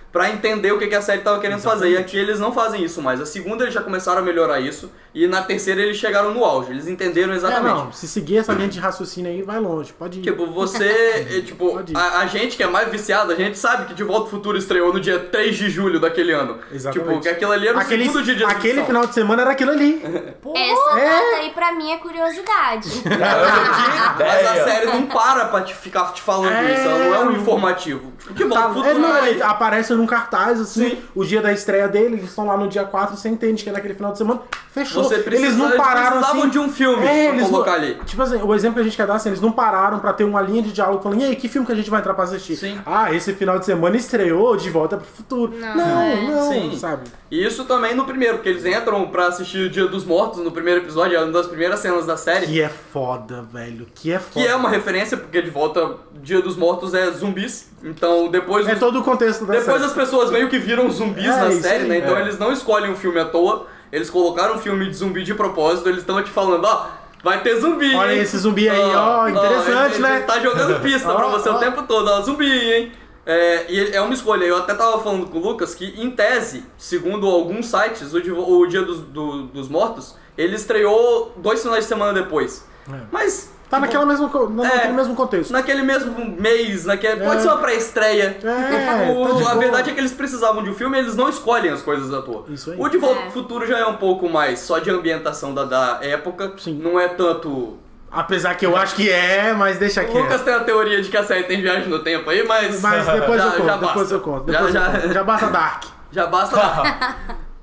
pra entender o que, que a série tava querendo fazer. E aqui eles não fazem isso mais. A segunda eles já começaram a melhorar isso, e na terceira eles chegaram no auge. Eles entenderam exatamente.
É, não, se seguir essa linha de raciocínio aí, vai longe, pode ir.
Tipo, você, é, tipo,
Pode ir.
a, a gente que é mais viciado, a gente sabe que De Volta ao Futuro estreou no dia três de julho daquele ano.
Exatamente.
Tipo, que aquilo ali era o
Aquele,
segundo dia de
aquele
exibição.
final de semana era aquilo ali.
Essa
É.
data aí pra mim é curiosidade.
Mas a série não para pra te ficar te falando
É.
isso, ela não é um informativo. Tipo, De Volta
Tá,
ao Futuro
é, não,
tá aí.
ele aparece num cartaz, assim,
Sim.
o dia da estreia dele, eles estão lá no dia quatro, você entende que é naquele final de semana, fechou.
Você precisa,
eles não pararam
precisavam
assim.
de um filme
É,
pra
eles
colocar
não,
ali.
Tipo assim, o exemplo que a gente quer dar, assim, eles não pararam pra ter uma linha de diálogo falando, e aí, que filme que a gente vai entrar pra assistir?
Sim.
Ah, esse final de semana estreou De Volta pro Futuro. Não, não,
é.
Sim.
sabe?
E isso também no primeiro, porque eles entram pra assistir o Dia dos Mortos no primeiro episódio, é uma das primeiras cenas da série.
Que é foda, velho, que é foda.
Que é uma referência, porque De Volta, Dia dos Mortos é zumbis. Então depois...
É
os-
todo o contexto da
Depois
série.
as pessoas meio que viram zumbis
É,
na
isso
série,
aí,
né? Então
é.
eles não escolhem um filme à toa. Eles colocaram um filme de zumbi de propósito, eles estão te falando, ó, vai ter zumbi,
Olha
hein?
esse zumbi aí, ó, interessante,
ele,
né?
Ele tá jogando pista pra
Ó,
você
ó.
o tempo todo, ó, zumbi, hein? É, e ele- é uma escolha. Eu até tava falando com o Lucas que, em tese, segundo alguns sites, o, Di- o Dia dos, do- dos Mortos, ele estreou dois finais de semana depois.
É.
Mas...
Tá naquela mesma, co- na-
É.
naquele mesmo contexto.
Naquele mesmo mês, naquele, pode
É.
ser uma pré-estreia.
É,
O-
tá de
a
boa.
verdade é que eles precisavam de um filme e eles não escolhem as coisas à toa.
Isso aí.
O De Volta
É.
pro Futuro já é um pouco mais só de ambientação da, da época.
Sim.
Não é tanto...
Apesar que eu acho que é, mas deixa
O
quieto.
Lucas tem a teoria de que a série tem viagem no tempo aí, mas...
Mas depois
já,
eu conto,
já
depois
basta.
eu conto.
Já,
Depois eu
já,
conto. Já basta Dark.
já basta...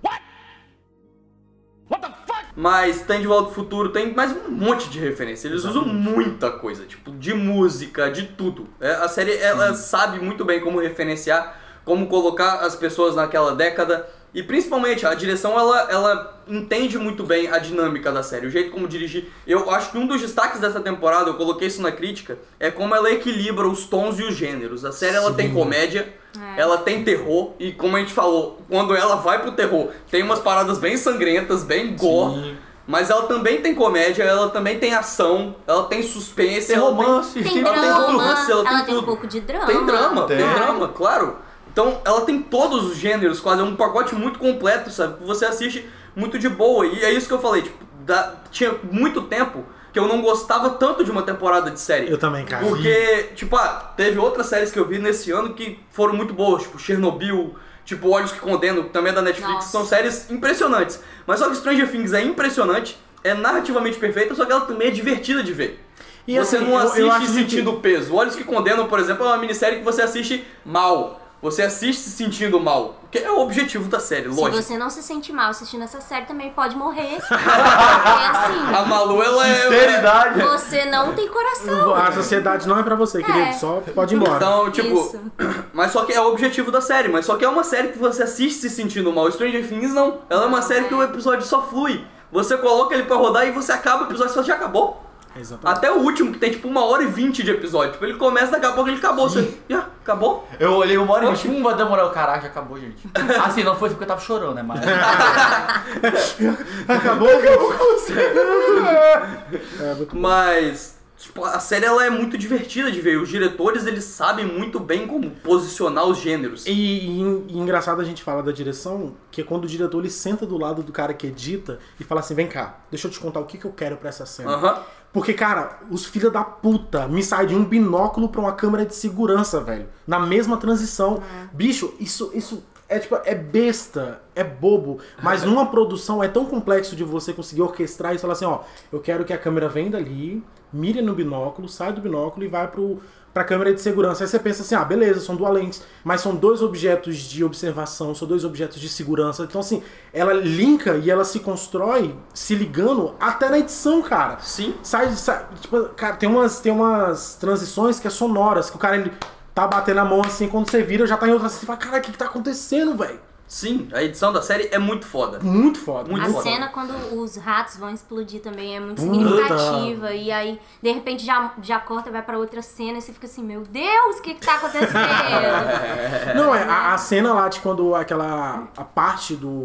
Mas tem De Volta ao Futuro, tem mais um monte de referência. Eles usam muita coisa, tipo, de música, de tudo. É, a série, ela sabe muito bem como referenciar, como colocar as pessoas naquela década. E principalmente, a direção, ela, ela entende muito bem a dinâmica da série, o jeito como dirigir. Eu acho que um dos destaques dessa temporada, eu coloquei isso na crítica, é como ela equilibra os tons e os gêneros. A série, ela tem comédia, ela tem terror, e como a gente falou, quando ela vai pro terror, tem umas paradas bem sangrentas, bem gore.
Sim.
Mas ela também tem comédia, ela também tem ação, ela tem suspense,
Tem
ela
romance,
Tem
ela tem
drama,
romance, ela tem
tem um
tudo.
pouco de drama.
Tem drama, tem,
Tem.
drama, claro. Então ela tem todos os gêneros, quase é um pacote muito completo, sabe? Você assiste muito de boa. E é isso que eu falei, tipo, da- tinha muito tempo que eu não gostava tanto de uma temporada de série.
Eu também, cara.
Porque, tipo, ah, teve outras séries que eu vi nesse ano que foram muito boas, tipo Chernobyl, tipo Olhos que Condenam, que também é da Netflix,
Nossa.
são séries impressionantes. Mas só que Stranger Things é impressionante, é narrativamente perfeita, só que ela também é divertida de ver.
E
Você
assim,
não
eu-
assiste
eu acho
sentindo
que-
peso. Olhos que Condenam, por exemplo, é uma minissérie que você assiste mal. Você assiste se sentindo mal. Que é o objetivo da série,
Se
lógico.
você não se sente mal assistindo essa série, também pode morrer. Porque assim,
A Malu, ela é...
Sinceridade.
você não tem coração.
A sociedade não é pra você, querido.
É.
Só pode ir embora.
Então, tipo...
Isso.
Mas só que é o objetivo da série. Mas só que é uma série que você assiste se sentindo mal. Stranger Things não. Ela é uma série que o episódio só flui. Você coloca ele pra rodar e você acaba o episódio e só já acabou.
Exatamente.
Até o último, que tem tipo uma hora e vinte de episódio. Tipo, ele começa, daqui a pouco ele acabou. Você... Já, acabou?
Eu olhei uma hora e vinte, hum, vai demorar. Caraca, já acabou, gente. Assim, não foi porque eu tava chorando, né? Mas...
Acabou? Acabou com você. É, muito bom.
Mas... Tipo, a série ela é muito divertida de ver. Os diretores, eles sabem muito bem como posicionar os gêneros.
E, e, e engraçado a gente falar da direção, que é quando o diretor ele senta do lado do cara que edita e fala assim, vem cá, deixa eu te contar o que, que eu quero pra essa cena.
Aham.
Porque, cara, os filha da puta me saem de um binóculo pra uma câmera de segurança, velho. Na mesma transição. Bicho, isso, isso é tipo, é besta, é bobo. Mas numa produção é tão complexo de você conseguir orquestrar e falar assim, ó, eu quero que a câmera venha dali, mire no binóculo, sai do binóculo e vai pro, pra câmera de segurança. Aí você pensa assim, ah, beleza, são duas lentes, mas são dois objetos de observação, são dois objetos de segurança. Então, assim, ela linka e ela se constrói se ligando até na edição, cara.
Sim.
Sai, sai tipo, cara, tem umas, tem umas transições que é sonoras, que o cara ele tá batendo a mão assim, quando você vira, já tá em outra, você fala, cara, o que que tá acontecendo, velho?
Sim, a edição da série é muito foda.
Muito foda.
Muito
A
foda.
cena quando os ratos vão explodir também é muito
Puta.
significativa. E aí, de repente, já, já corta, vai pra outra cena e você fica assim, meu Deus, o que que tá acontecendo?
Não, é a, a cena lá de quando aquela a parte do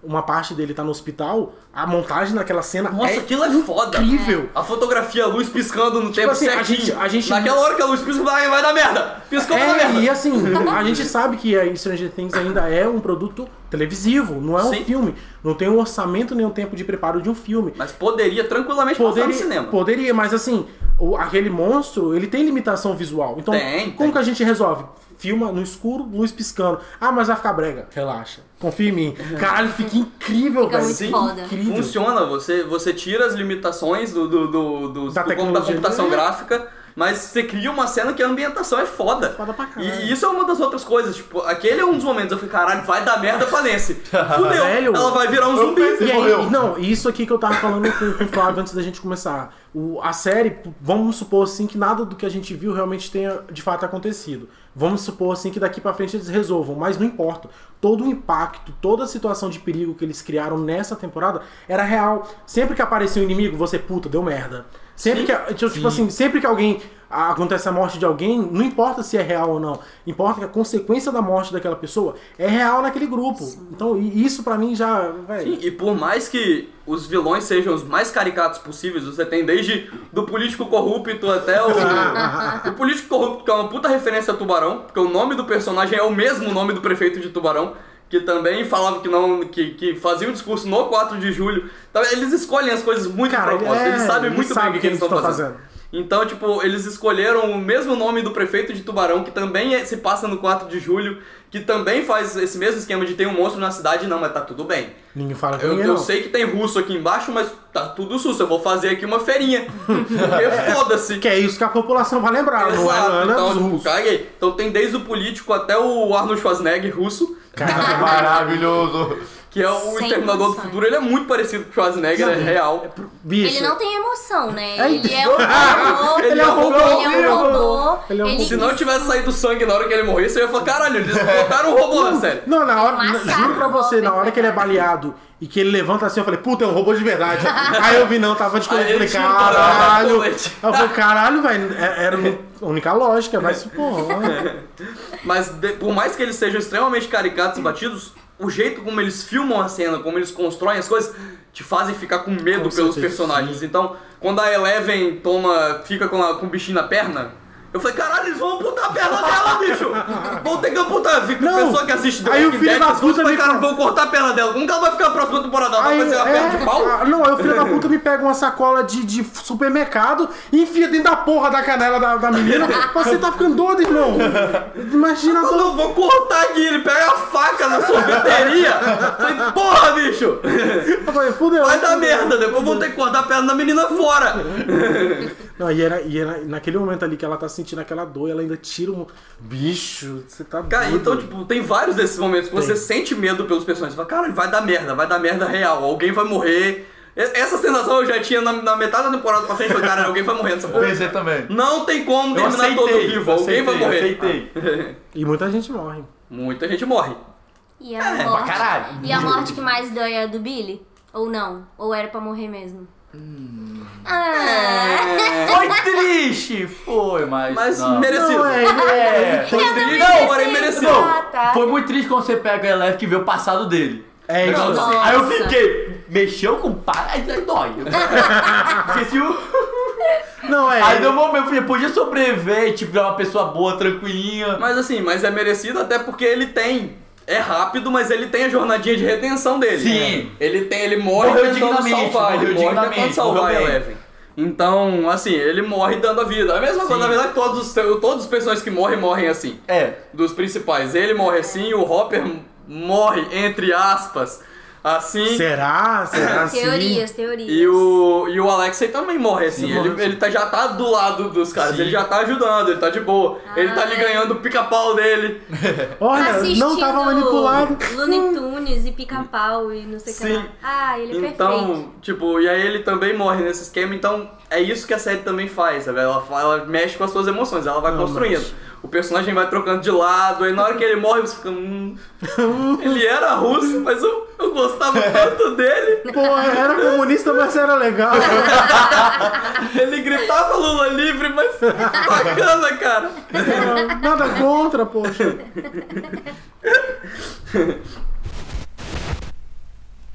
uma parte dele tá no hospital, a montagem daquela cena
Nossa,
é
aquilo é foda.
incrível.
A fotografia, a luz piscando no tempo
assim, a
certinho.
gente- a gente-
Naquela hora que a luz pisca, vai, vai dar merda. Piscou, vai dar
É,
merda.
e assim, a gente sabe que a Stranger Things ainda é um produto televisivo, não é um
Sim.
filme. Não tem um orçamento nem um tempo de preparo de um filme.
Mas poderia tranquilamente passar no
Poderia,
cinema.
poderia, mas assim, o- aquele monstro, ele tem limitação visual. Então,
Tem,
como
tem.
que a gente resolve? Filma no escuro, luz piscando. Ah, mas vai ficar brega. Relaxa. Confia em mim. Caralho, fica incrível,
Fica
velho.
muito
Fica
foda.
incrível.
Funciona, você, você tira as limitações do, do, do, do-
Da
do-
tecnologia.
da computação gráfica, mas você cria uma cena que a ambientação é foda.
Foda pra caralho.
E isso é uma das outras coisas, tipo, aquele é um dos momentos, eu falei, caralho, vai dar merda pra Nancy. Fudeu,
Velho,
ela vai virar um zumbi.
E aí, não, isso aqui que eu tava falando com, com o Flávio antes da gente começar. O, a série, vamos supor assim que nada do que a gente viu realmente tenha de fato acontecido. Vamos supor assim que daqui pra frente eles resolvam, mas não importa. Todo o impacto, toda a situação de perigo que eles criaram nessa temporada era real. Sempre que aparecia um inimigo, você, puta, deu merda. Sempre que, tipo, tipo assim, sempre que alguém acontece a morte de alguém, não importa se é real ou não. Importa que a consequência da morte daquela pessoa é real naquele grupo. Então, e isso pra mim já, velho.
Sim, e por mais que os vilões sejam os mais caricatos possíveis, você tem desde do político corrupto até o... o político corrupto, que é uma puta referência a Tubarão, porque o nome do personagem é o mesmo nome do prefeito de Tubarão, que também falava que não, que, que fazia um discurso no quatro de julho. Então, eles escolhem as coisas muito
Cara,
de propósito,
é,
eles sabem
eles
muito
sabem
bem o
o
que eles estão fazendo.
fazendo.
Então, tipo, eles escolheram o mesmo nome do prefeito de Tubarão, que também é- se passa no quatro de julho, que também faz esse mesmo esquema de ter um monstro na cidade. Não, mas tá tudo bem.
Ninguém fala com
Eu,
ninguém,
eu
não.
sei que tem russo aqui embaixo, mas tá tudo susto. Eu vou fazer aqui uma feirinha. Porque foda-se.
Que é isso que a população vai lembrar, não é
Exato,
Ana
então,
dos
tipo,
russos.
caguei. Então tem desde o político até o Arnold Schwarzenegger russo,
Cara,
Maravilhoso.
que é o
Sem
Exterminador do
condições.
Futuro. Ele é muito parecido com o Schwarzenegger, é real.
bicho.
Ele não tem emoção, né?
É,
Ele é um robô.
Ele é um robô,
Ele é um robô.
Ele é um robô.
Se não tivesse saído sangue na hora que ele morresse, eu ia falar, caralho, eles botaram um robô na série.
Não, na hora,
Massacra
juro pra
o
você, na
Robin,
hora que ele é baleado e que ele levanta assim, eu falei, puta, é um robô de verdade. Aí eu vi, não, tava de colete,
Aí
eu
ele
falei,
tira o barulho da
caralho.
colete.
Aí eu falei, caralho, velho, é- era a única lógica, mas, porra.
Mas de- por mais que eles sejam extremamente caricatos e batidos, o jeito como eles filmam a cena, como eles constroem as coisas, te fazem ficar com medo
Com
pelos
certeza,
personagens. Então, quando a Eleven toma, fica com, a, com o bichinho na perna, eu falei, caralho, eles vão amputar a perna dela, bicho! Vão ter que amputar. Fica a
Não.
pessoa que assiste The
Aí o
Walking
filho
Dead,
da
as coisas,
puta
fala,
me
cara,
fala-
vão cortar a perna dela. Como que ela vai ficar na próxima temporada? Ela vai
Aí,
fazer uma
é,
perna de pau?
ah, não, aí o filho da puta me pega uma sacola de, de supermercado e enfia dentro da porra da canela da, da menina. Você tá ficando doido, irmão. Imagina
Eu
todo...
não vou cortar aqui, ele pega a faca na sorveteria. Falei, porra, bicho!
Eu falei, fudeu.
Vai dar
fudeu.
merda, depois vão ter que cortar a perna da menina fora.
Não, e era, e era naquele momento ali que ela tá sentindo aquela dor, ela ainda tira um. Bicho, você tá
Cara,
doido.
então, tipo, tem vários desses momentos que você
Tem.
sente medo pelos personagens. Você fala, cara, vai dar merda, vai dar merda real, alguém vai morrer. E- Essa sensação eu já tinha na, na metade da temporada pra frente, eu falei, cara, alguém vai morrer nessa porra.
Pensei também.
Não tem como
Eu
terminar todo
aceitei,
vivo,
eu
alguém vai
aceitei,
morrer.
aceitei.
E muita gente morre.
Muita gente morre.
E a
É, pra
morte,
caralho.
e a morte que mais dói é a do Billy? Ou não? Ou era pra morrer mesmo? Ah,
Foi triste, foi, mas.
Mas
não.
merecido.
Não, é, ele-
É,
Foi
Eu
triste,
também
porém
mereci.
merecido.
Ah, tá.
Foi muito triste quando você pega o Elef que vê o passado dele.
É isso.
Nossa.
Aí eu fiquei, mexeu com o pai, aí aí dói. Porque se o...
Não, é.
Aí deu um momento, eu falei, podia sobreviver, tipo, virar uma pessoa boa, tranquilinha.
Mas assim, mas é merecido até porque ele tem. É rápido, mas ele tem a jornadinha de redenção dele.
Sim.
Ele tem, ele morre
Morreu
tentando
dignamente,
salvar, ele
morreu
morre tentando
dignamente,
salvar a
morreu bem.
Eleven. Então, assim, ele morre dando a vida. A mesma coisa, na verdade, todos, os- todos os personagens que morrem, morrem assim.
É.
Dos principais. Ele morre assim, o Hopper morre, entre aspas, assim.
Será? Será assim?
teorias, teorias.
E o, e o Alexei também morre assim.
Sim,
ele
morre.
ele tá, já tá do lado dos caras,
Sim.
ele já tá ajudando, ele tá de boa. Ele tá ali
Ai.
ganhando o pica-pau dele.
Olha,
Assistindo
não tava manipulado.
Looney Tunes e Pica-Pau e não sei o que
Sim.
lá. Ah, ele é perfeito.
Então, tipo, e aí ele também morre nesse esquema, então é isso que a série também faz, sabe? Ela, fa- ela mexe com as suas emoções, ela vai
Não,
construindo.
mas-
O personagem vai trocando de lado, aí na hora que ele morre você fica. Hum, ele era russo, mas eu, eu gostava tanto dele.
Pô, era comunista, mas era legal.
Ele gritava Lula livre, mas bacana, cara.
Nada contra, poxa.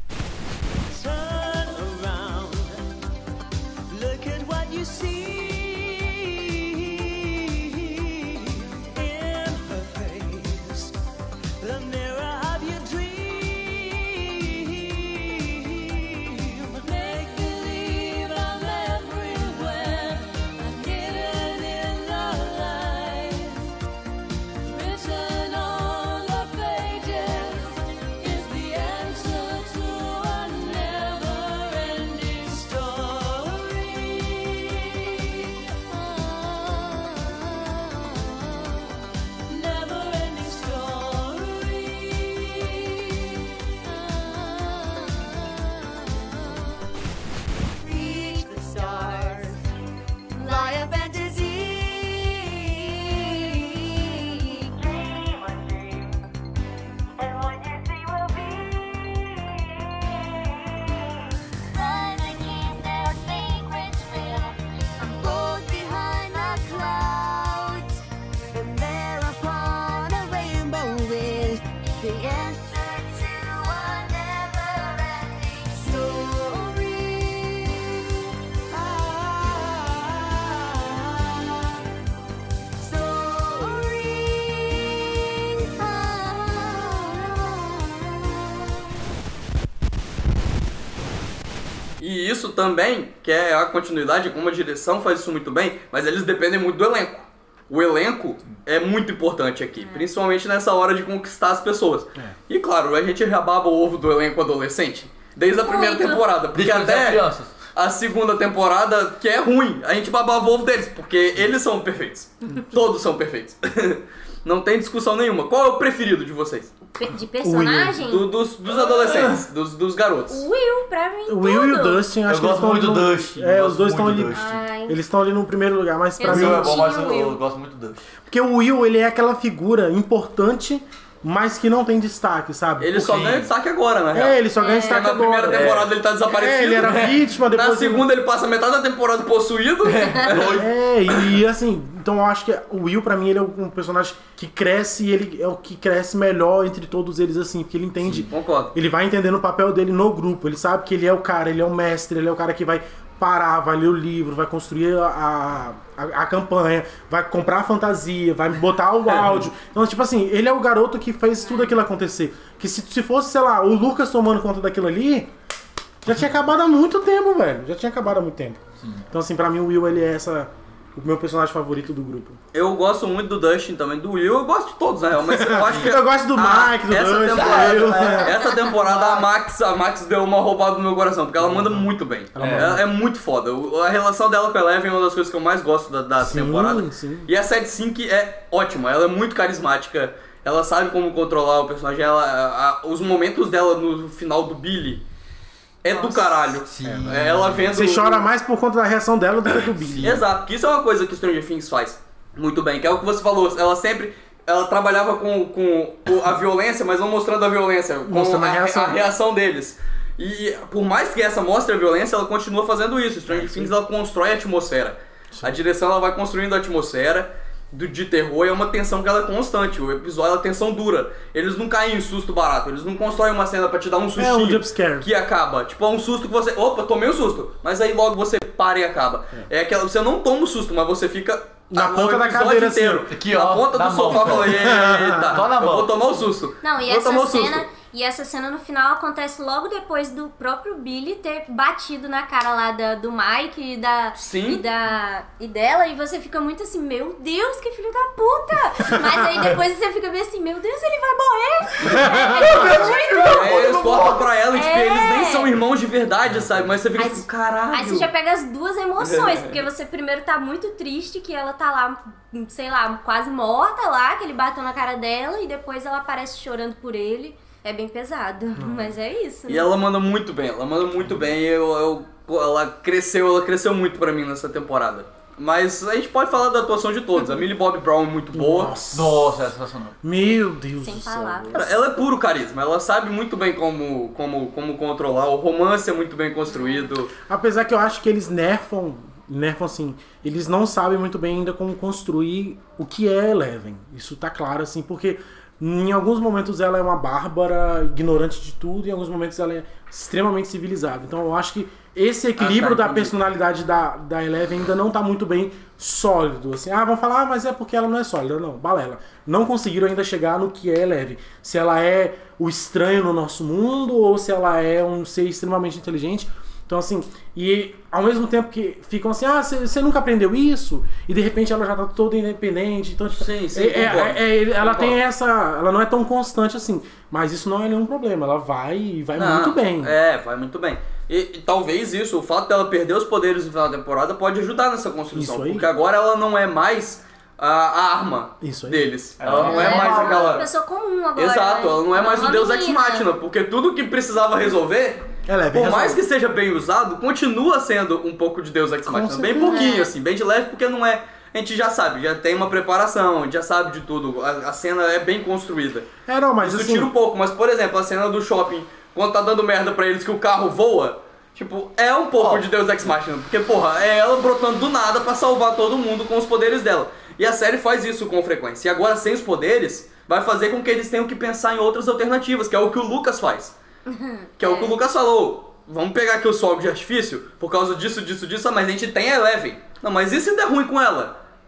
E isso também, que é a continuidade, como a direção faz isso muito bem, mas eles dependem muito do elenco. O elenco é muito importante aqui, principalmente nessa hora de conquistar as pessoas. É. E claro, a gente já baba o ovo do elenco adolescente desde a primeira
Muito.
temporada, porque até a segunda temporada, que é ruim, a gente babava o ovo deles, porque eles são perfeitos. Todos são perfeitos. Não tem discussão nenhuma. Qual é o preferido de vocês?
De personagem?
Do- dos, dos adolescentes, dos, dos garotos.
O Will, pra mim,
O Will e o
tudo.
Dustin, acho
Eu
que eles
gosto
estão
muito
ali
do
no-
Dustin.
É,
eu
os dois
gosto
estão
muito
ali.
do Dustin.
Ai.
Eles estão ali no primeiro lugar, mas pra
Eu
O
mim.
Will é bom, mas
Tinha
eu,
o Will.
eu gosto muito do Dustin.
Porque o Will, ele é aquela figura importante, mas que não tem destaque, sabe?
Ele só
Sim.
ganha destaque agora, na real.
É, ele só ganha
Porque
destaque
na primeira
agora.
temporada ele tá desaparecido.
É, ele era vítima, depois
Na
ele-
segunda ele passa metade da temporada possuído.
É, e assim, então eu acho que o Will, pra mim, ele é um personagem que cresce e ele é o que cresce melhor entre todos eles, assim, porque ele entende.
Concordo.
Ele vai entendendo o papel dele no grupo, ele sabe que ele é o cara, ele é o mestre, ele é o cara que vai parar, vai ler o livro, vai construir a, a, a campanha, vai comprar a fantasia, vai botar o áudio. Então, tipo assim, ele é o garoto que fez tudo aquilo acontecer. Que se, se fosse, sei lá, o Lucas tomando conta daquilo ali, já tinha acabado há muito tempo, velho. Já tinha acabado há muito tempo. Então, assim, pra mim o Will, ele é essa... o meu personagem favorito do grupo.
Eu gosto muito do Dustin também, do Will, eu gosto de todos, na real, mas eu acho que...
Eu gosto do
a-
Mike, do
essa
Dustin,
temporada,
do Will.
essa temporada a Max, a Max deu uma roubada no meu coração, porque ela manda muito bem. É, é muito foda. O- A relação dela com a Eleven é uma das coisas que eu mais gosto da, da
Sim,
temporada.
sim.
E a Sad Sync é ótima, ela é muito carismática, ela sabe como controlar o personagem, ela, a- a- os momentos dela no final do Billy é do caralho.
Sim.
É, ela vendo...
Você chora mais por conta da reação dela do que do Billy.
Exato, que isso é uma coisa que Stranger Things faz muito bem, que é o que você falou, ela sempre, ela trabalhava com, com o- a violência, mas não mostrando a violência, com
Mostrando a
a,
reação.
a reação deles. E por mais que essa mostre a violência, ela continua fazendo isso. Stranger Things, ela constrói a atmosfera. A direção, ela vai construindo a atmosfera do, de terror, e é uma tensão que ela é constante. O episódio, a tensão dura. Eles não caem em susto barato, eles não constroem uma cena pra te dar um sustinho.
É um jumpscare.
Que acaba. Tipo, é um susto que você... Opa, tomei um susto. Mas aí logo você para e acaba. É, aquela... Você não toma um susto, mas você fica...
Na
o
ponta da
episódio
cadeira, assim.
inteiro.
Aqui,
na
ó,
ponta
na
do
mão.
sofá, falei, eita,
Só na
eu
mão.
vou tomar o susto.
Não, e
vou
essa
tomar o susto.
cena, e essa cena no final acontece logo depois do próprio Billy ter batido na cara lá da, do Mike e da
Sim.
e da e dela, e você fica muito assim, meu Deus, que filho da puta. Mas aí depois você fica bem assim, meu Deus, ele vai morrer. É,
É, eles cortam pra ela e tipo,
É.
eles nem são irmãos de verdade, sabe? Mas você fica
Aí-
tipo, caralho.
Aí você já pega as duas emoções, porque você primeiro tá muito triste que ela tá lá, sei lá, quase morta lá, que ele bateu na cara dela, e depois ela aparece chorando por ele. É bem pesado, mas é isso.
E
Né?
ela manda muito bem, ela manda muito bem. Eu, eu, pô, ela cresceu, ela cresceu muito pra mim nessa temporada. Mas a gente pode falar da atuação de todos. A Millie Bobby Brown é muito boa.
Nossa, é sensacional.
Meu Deus
Sem
do céu.
palavras.
Cara, ela é puro carisma, ela sabe muito bem como, como, como controlar. O romance é muito bem construído.
Apesar que eu acho que eles nerfam, nerfam assim, eles não sabem muito bem ainda como construir o que é Eleven. Isso tá claro, assim, porque em alguns momentos ela é uma bárbara, ignorante de tudo, e em alguns momentos ela é extremamente civilizada. Então eu acho que esse equilíbrio
Ah, tá,
da
entendi.
personalidade da, da Eleven ainda não tá muito bem sólido. Assim, ah, vão falar, ah, mas é porque ela não é sólida. Não, balela. Não conseguiram ainda chegar no que é Eleven. Se ela é o estranho no nosso mundo ou se ela é um ser extremamente inteligente. Então, assim, e ao mesmo tempo que ficam assim, ah, você nunca aprendeu isso? E de repente ela já tá toda independente. Então, tipo,
Sim, sim,
é- é-
concordo.
é- é- ela
Concordo.
tem essa. Ela não é tão constante assim. Mas isso não é nenhum problema. Ela vai e vai
Não,
muito bem.
É, vai muito bem. E, e talvez isso, o fato dela perder os poderes no final da temporada pode ajudar nessa construção.
Isso aí.
Porque agora ela não é mais a, a arma
Isso aí.
deles. Ela não é,
Ela
mais
uma
aquela...
pessoa comum agora.
Exato,
né?
ela não é mais
uma
o Deus Ex
menina.
Machina, porque tudo que precisava resolver,
Eleven
por mais
resolve.
que seja bem usado, continua sendo um pouco de Deus Ex Machina. Bem
certeza.
pouquinho, assim, bem de leve, porque não é... A gente já sabe, já tem uma preparação, a gente já sabe de tudo, a, a cena é bem construída.
É, não, mas
Isso
assim.
tira um pouco, mas por exemplo, a cena do shopping, quando tá dando merda pra eles que o carro voa, tipo, é um pouco de Deus Ex Machina, porque porra, é ela brotando do nada pra salvar todo mundo com os poderes dela. E a série faz isso com frequência. E agora, sem os poderes, vai fazer com que eles tenham que pensar em outras alternativas, que é o que o Lucas faz. Que é, o que o Lucas falou. Vamos pegar aqui os fogos de artifício, por causa disso, disso, disso, ah, mas a gente tem a Eleven. Não, mas e se der ruim com ela?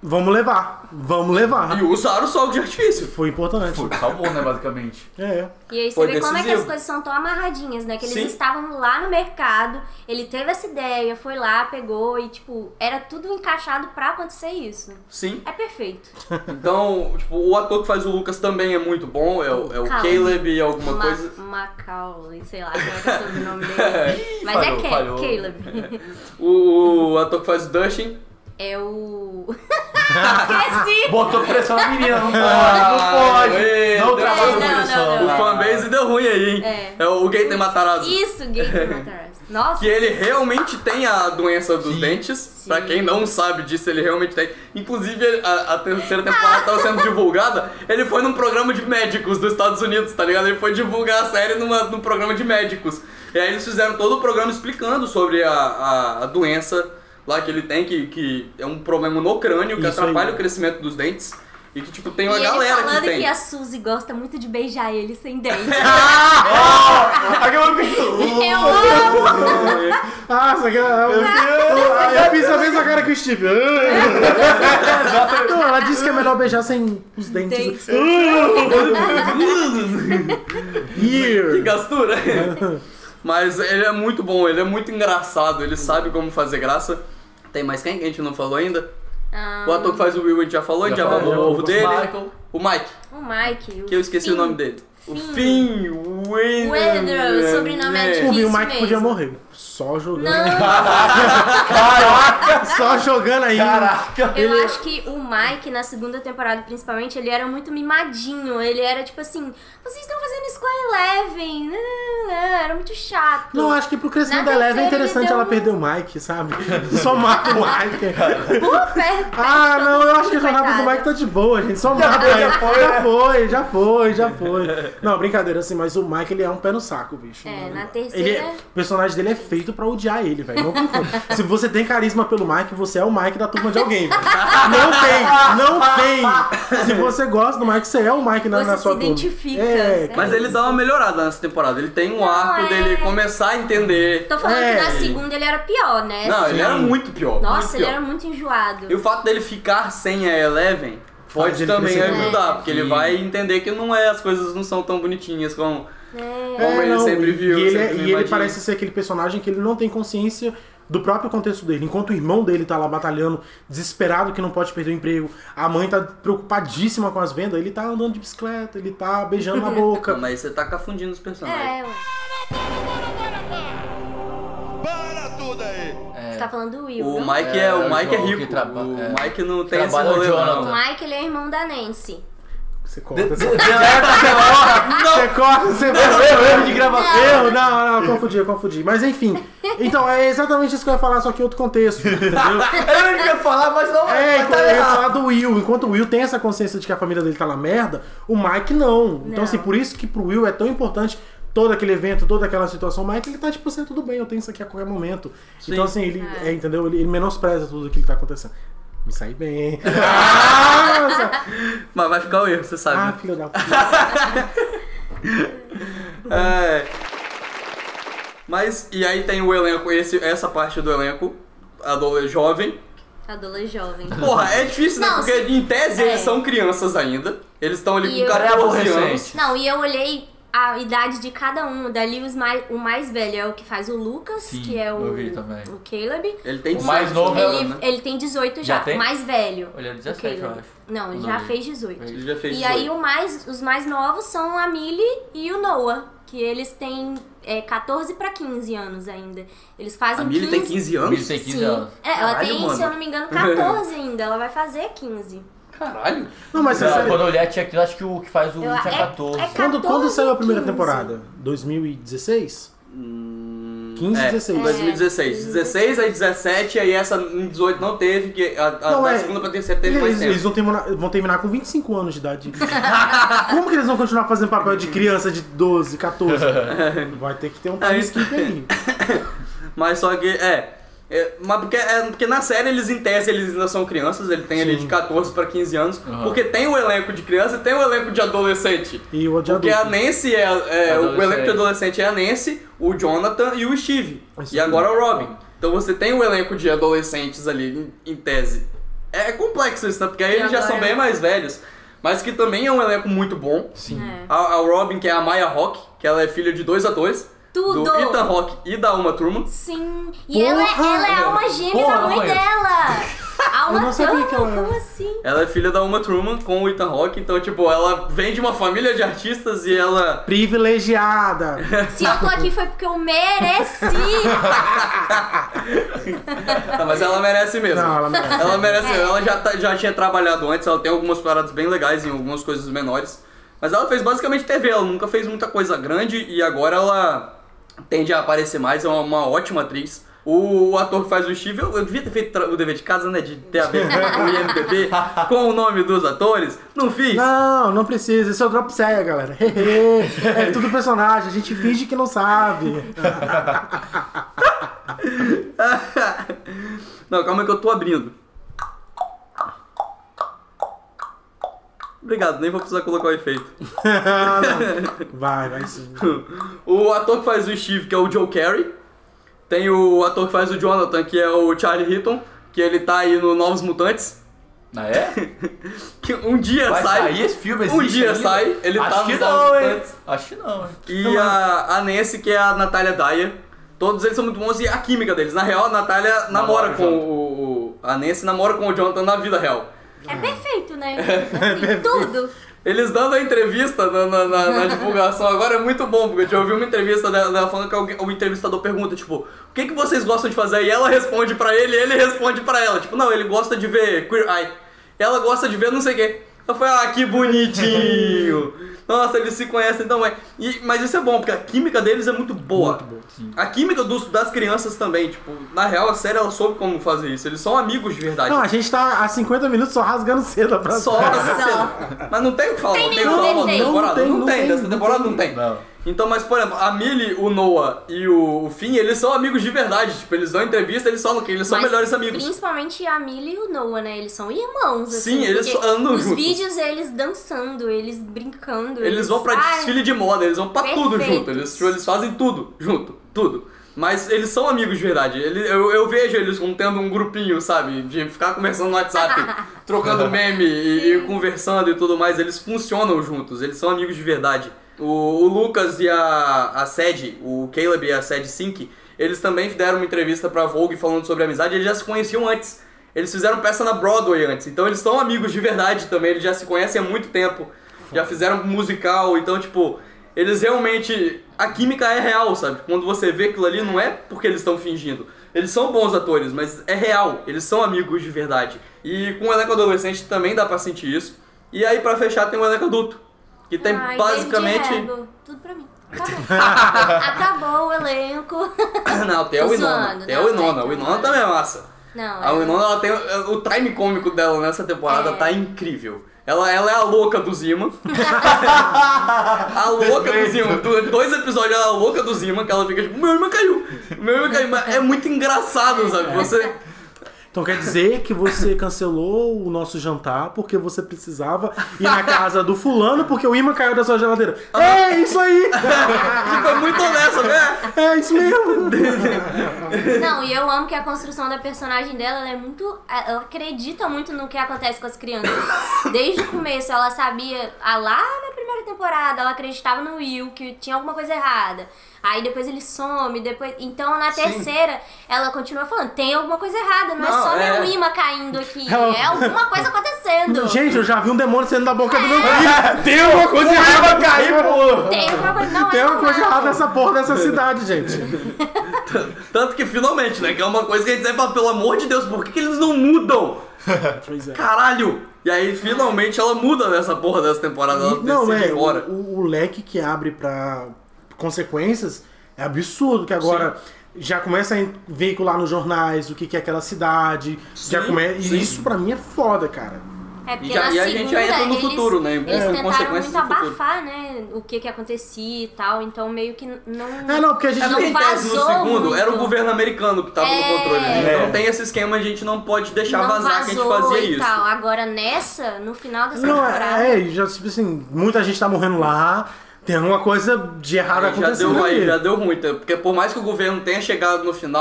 vamos levar, vamos levar.
E usaram o sol de artifício.
Foi importante.
Foi, salvou, né, basicamente.
É.
E aí você
Foi
vê como é que as
decisivo.
coisas são tão amarradinhas, né? Que eles
Sim.
estavam lá no mercado, ele teve essa ideia, foi lá, pegou e, tipo, era tudo encaixado pra acontecer isso.
Sim.
É perfeito.
Então, tipo, o ator que faz o Lucas também é muito bom. É o, é o
Caleb.
Caleb e alguma
Ma
coisa.
Macaulay, sei lá como é que é o sobrenome dele. Mas
Falhou,
é Ca
falhou.
Caleb.
O, o ator que faz o Dustin.
É o... Esqueci!
Botou pressão na menina, não pode,
Ah,
não pode.
ei,
Não
deu
trabalha
ruim.
com
Não,
pressão.
não,
O fanbase deu ruim aí, hein?
É.
É o Gaten Matarazzo.
Isso, Gay Matarazzo. Nossa.
Que ele realmente tem a doença dos
Sim.
dentes. Pra quem não sabe disso, ele realmente tem. Inclusive, ele- a, a terceira temporada tava sendo divulgada. Ele foi num programa de médicos dos Estados Unidos, tá ligado? Ele foi divulgar a série numa, num programa de médicos. E aí eles fizeram todo o programa explicando sobre a, a, a doença lá que ele tem, que, que é um problema no crânio, que
Isso
atrapalha
aí.
o crescimento dos dentes. E que, tipo, tem
E
uma
ele
galera
falando
que
que,
tem.
a Suzy gosta muito de beijar ele sem dente.
Aquela bicho.
Eu amo!
Ah, isso aqui é... Eu, eu fiz a mesma cara que o Steve. Não, ela disse que é melhor beijar sem os dentes.
Dentes.
Que
Here.
gastura! Mas ele é muito bom, ele é muito engraçado, ele sabe como fazer graça. Tem mais quem que a gente não falou ainda?
Ah,
O ator que faz o Will a gente já falou, a gente já,
Já
falou
falou,
o povo
o
dele.
Michael.
O Mike,
o Mike.
que eu esqueci
Finn.
o nome dele. O
Finn.
Finn Wendell.
Wendell, o sobrenome é
Por mim, o
Isso
Mike podia
mesmo.
morrer. Só jogando.
Não,
Só jogando aí.
Caraca.
eu acho que o Mike, na segunda temporada, principalmente, ele era muito mimadinho. Ele era tipo assim, vocês estão fazendo isso com a Eleven. Não, não, não, era muito chato.
Não, acho que pro crescimento
Na
da Eleven é
terceira,
interessante
ele deu
ela
um-
perder o Mike, sabe? Só mata o Mike.
Pô, per-
Ah,
todo
não, eu
mundo,
acho que a jornada do
coitado.
Mike tá de boa, gente. Só mata ele. Já foi, já foi, já foi. Não, brincadeira assim, mas o Mike ele é um pé no saco, bicho.
É, na
Ele
terceira...
é- o personagem dele é feito pra odiar ele, velho. Não tem como. Se você tem carisma pelo Mike, você é o Mike da turma de alguém, velho. Não tem, não tem. Se você gosta do Mike, você é o Mike na,
Você
na
se
sua turma.
identifica,
É,
né?
Mas ele dá uma melhorada nessa temporada. Ele tem um
Não,
arco
é.
dele começar a entender.
Tô falando
É.
que na segunda ele era pior, né?
Não, ele
Sim.
era muito pior.
Nossa,
muito
ele
pior.
era muito enjoado.
E o fato dele ficar sem a Eleven
Faz
pode
ele
também
crescer.
ajudar, porque ele
Sim.
vai entender que não é, as coisas não são tão bonitinhas como,
É.
como ele
não,
sempre
e-
viu.
E ele,
sempre
é- e ele
imaginou.
parece ser aquele personagem que ele não tem consciência do próprio contexto dele. Enquanto o irmão dele tá lá batalhando, desesperado que não pode perder o emprego, a mãe tá preocupadíssima com as vendas, ele tá andando de bicicleta, ele tá beijando na boca.
Mas você tá confundindo os personagens.
É, ué.
Para tudo aí!
Você tá falando do Will,
O
não?
Mike é,
É,
o
o
Mike é
João que
rico.
traba-
o
é.
Mike não tem esse
Trabalha o
rolê
Jonathan.
O
não.
Mike, ele é irmão da Nancy.
Você corta, você corta, você corta, você
Erro, erro, erro de gravação.
Eu, não, não, confundi, eu confundi. Mas enfim, então é exatamente isso que eu ia falar, só que em outro contexto, entendeu?
Eu não ia falar, mas não
É,
mas
então,
tá
eu ia
errado.
falar do Will. Enquanto o Will tem essa consciência de que a família dele tá na merda, o Mike não. Então,
Não.
assim, por isso que pro Will é tão importante todo aquele evento, toda aquela situação. O Mike, ele tá tipo assim, tudo bem, eu tenho isso aqui a qualquer momento. Então, assim, ele,
É.
é, entendeu? Ele, ele menospreza tudo aquilo que tá acontecendo. Me saí bem. Ah, nossa.
Mas vai ficar o erro, você sabe.
Ah,
né?
filho da puta.
É. Mas, e aí tem o elenco, esse, essa parte do elenco, adolescente jovem.
Adolescente jovem.
Porra, é difícil, né?
Não,
Porque
se-
em tese
é.
eles são crianças ainda. Eles estão ali
E
com
eu-
quatorze
É
anos.
adolescente.
Não, e eu olhei a idade de cada um. Dali os mais, o mais velho é o que faz o Lucas,
Sim,
que é o,
eu vi também.
o Caleb.
Ele tem
O mais
dezoito,
novo é o-
Ele,
né?
ele tem dezoito já,
Já tem?
o mais velho.
Ele é
o
dezessete, eu
Caleb.
acho.
Não, ele
Não,
já
ele-
fez dezoito.
Ele já fez
E aí
dezoito.
o mais, os mais novos são a Millie e o Noah, que eles têm é, catorze pra quinze anos ainda. Eles fazem
A Millie tem quinze anos?
Millie tem quinze
Sim.
anos.
É, ela
Caralho,
tem,
mano.
se eu não me engano, catorze ainda. Ela vai fazer quinze.
Caralho.
Não, mas
Não,
você
quando eu olhei a tia aqui, acho que o que faz o
Eu-
tinha
é-
catorze.
é
Quando, quando
catorze
saiu a
ou
primeira
quinze?
temporada? dois mil e dezesseis? quinze,
É,
dezesseis.
dois mil e dezesseis.
É.
dezesseis, aí dezessete, aí essa em dezoito não teve, que a, a
Não,
da
é-
segunda pra terceira teve mais
Eles,
tempo.
eles vão, terminar, vão terminar com vinte e cinco anos de idade. Como que eles vão continuar fazendo papel de criança de doze, catorze? Vai ter que ter um time
Aí-
skip aí.
Mas só que, é... é, mas porque, é, porque na série eles, em tese, eles ainda são crianças, ele tem ali
Sim.
de catorze pra quinze anos,
Uhum.
porque tem o elenco de criança e tem o elenco de adolescente.
E o de
Porque a
adulto.
Nancy é, é o
Adolescente.
elenco de adolescente é a Nancy, o Jonathan e o Steve.
Isso
e agora o Robin. Então você tem o elenco de adolescentes ali, em, em tese. É complexo isso, né? Porque aí
E
eles já
agora?
são bem mais velhos. Mas que também é um elenco muito bom.
Sim.
É.
A, a Robin, que é a Maya Hawke, que ela é filha de dois atores.
Tudo!
Do Ethan Hawke e da Uma Thurman.
Sim. E ela, é-
Porra!
ela é a alma gêmea
Porra,
da mãe
mãe.
dela. A
Eu não
Uma
sabia
Thurman,
que ela era.
como assim?
Ela é filha da Uma Thurman com o Ethan Hawke. Então, tipo, ela vem de uma família de artistas e ela...
Privilegiada.
Se eu tô aqui foi porque eu mereci.
Tá, mas ela merece mesmo.
Não, ela merece.
Ela merece.
É.
Ela já, tá- já tinha trabalhado antes, ela tem algumas paradas bem legais em algumas coisas menores. Mas ela fez basicamente T V, ela nunca fez muita coisa grande e agora ela tende a aparecer mais, é uma, uma ótima atriz. O, o ator que faz o Steve, eu, eu devia ter feito tra- o dever de casa, né? De ter aberto o I M D B com o nome dos atores. Não fiz.
Não, não precisa. Esse é o Drop Séria, galera. É tudo personagem, a gente finge que não sabe.
Não, calma que eu tô abrindo. Obrigado, nem vou precisar colocar o efeito.
Ah, não. Vai, vai sim.
O ator que faz o Steve, que é o Joe Carey. Tem o ator que faz o Jonathan, que é o Charlie Heaton, que ele tá aí no Novos Mutantes.
Ah, é?
Que um dia
Vai
sai.
sair esse filme?
Um
existe
dia
ainda?
sai, ele
Acho
tá
que
nos
não,
Novos
hein?
Mutantes.
Acho que não, hein?
E a, a Nancy, que é a Natalia Dyer. Todos eles são muito bons e a química deles. Na real, a Natália namora
Namora
com o, o... A Nancy namora com o Jonathan na vida real.
É perfeito, né? Assim, tudo.
Eles dando a entrevista na, na, na- na divulgação agora é muito bom, porque eu já ouvi uma entrevista dela, dela falando que alguém- o entrevistador pergunta, tipo, o que, que vocês gostam de fazer? E ela responde pra ele e ele responde pra ela. Tipo, não, ele gosta de ver Queer Eye. Ela gosta de ver não sei o quê. Eu falei, ah, que bonitinho. Nossa, eles se conhecem então, é. E, mas isso é bom, porque a química deles é muito boa.
Muito bom, sim.
A química dos, das crianças também, tipo, na real, a série ela soube como fazer isso. Eles são amigos de verdade.
Não, a gente tá há cinquenta minutos só rasgando cedo pra
Só, mas não tem o que falar,
Tem
não tem o
nenhum
que falar uma
defeito.
temporada.
Não tem,
Não
não
tem,
tem,
dessa
não
temporada
tem.
não tem.
Não.
Então, mas por exemplo, a Millie, o Noah e o Finn, eles são amigos de verdade. Tipo, eles dão entrevista, eles falam que eles são
Mas
melhores amigos.
Principalmente a Millie e o Noah, né? Eles são irmãos, assim.
Sim, eles
porque
andam
Os
juntos.
vídeos, eles dançando, eles brincando.
Eles vão pra
Ai,
desfile de moda, eles vão pra tudo
perfeitos.
junto. Eles, tipo, eles fazem tudo junto, tudo. Mas eles são amigos de verdade. Ele- eu, eu vejo eles como tendo um grupinho, sabe? De ficar conversando no WhatsApp, trocando meme e, e conversando e tudo mais. Eles funcionam juntos, eles são amigos de verdade. O, o Lucas e a, a Sadie, o Caleb e a Sadie Sink, eles também deram uma entrevista pra Vogue falando sobre amizade. Eles já se conheciam antes. Eles fizeram peça na Broadway antes. Então eles são amigos de verdade também. Eles já se conhecem há muito tempo. Já fizeram musical. Então, tipo, eles realmente... A química é real, sabe? Quando você vê aquilo ali, não é porque eles estão fingindo. Eles são bons atores, mas é real. Eles são amigos de verdade. E com o elenco adolescente também dá pra sentir isso. E aí, pra fechar, tem o elenco adulto. Que tem
ai,
basicamente...
David Harbour, tudo pra mim. Acabou. Acabou o elenco.
Não, tem a
Tô
Winona.
zoando,
Tem a
não,
Winona.
tem
A Winona
Winona.
também é massa.
Não,
A
é-
Winona, ela tem... O time cômico dela nessa temporada
É.
tá incrível. Ela, ela é a louca do Zima. A louca do Zima. Do- Dois episódios ela é a louca do Zima, que ela fica tipo, meu irmão caiu. Meu irmão caiu. Mas é muito engraçado, sabe? Você...
Então quer dizer que você cancelou o nosso jantar porque você precisava ir na casa do fulano porque o imã caiu da sua geladeira. É, isso aí!
Tipo, é muito honesta, né?
É isso mesmo!
Não, e eu amo que a construção da personagem dela, ela é muito... Ela acredita muito no que acontece com as crianças. Desde o começo, ela sabia... ah, lá na primeira temporada, ela acreditava no Will, que tinha alguma coisa errada. Aí depois ele some, depois... Então na terceira, ela continua falando, tem alguma coisa errada, não, é
Não,
só
é.
meu imã caindo aqui.
Ela-
É alguma coisa acontecendo.
Gente, eu já vi um demônio saindo da boca do meu filho. Tem alguma coisa errada, cair, pô!
Tem alguma coisa... Não
Tem
é
alguma coisa
normal.
errada nessa porra dessa cidade, gente.
Tanto que finalmente, né? Que é uma coisa que a gente sempre fala, pelo amor de Deus, por que, que eles não mudam?
Pois é.
Caralho! E aí, finalmente, ela muda nessa porra dessa temporada. Ela
Não,
decide
é,
ir embora.
o, o leque que abre pra consequências é absurdo, que agora já começa a veicular nos jornais o que, que é aquela cidade, já
Sim,
come...
sim.
e isso pra mim é foda, cara.
É porque
E já-
na
e a gente já
segunda,
entra no
eles,
futuro, né?
Eles
É,
tentaram
consequências
muito
do futuro.
abafar, né? O que que acontecia e tal. Então meio que não...
É, não, porque a gente
É
não
porque em tese, no
vazou
segundo,
muito.
era o governo americano que tava
É.
no controle ali.
É.
Então tem esse esquema, a gente não pode deixar
não
vazar que a gente
vazou
fazia
e
isso.
tal. Agora nessa, no final dessa
Não,
temporada...
é, é, já, tipo assim, muita gente tá morrendo lá, tem alguma coisa de errado
Aí já
acontecendo
deu, aí
ali.
já deu muito, porque por mais que o governo tenha chegado no final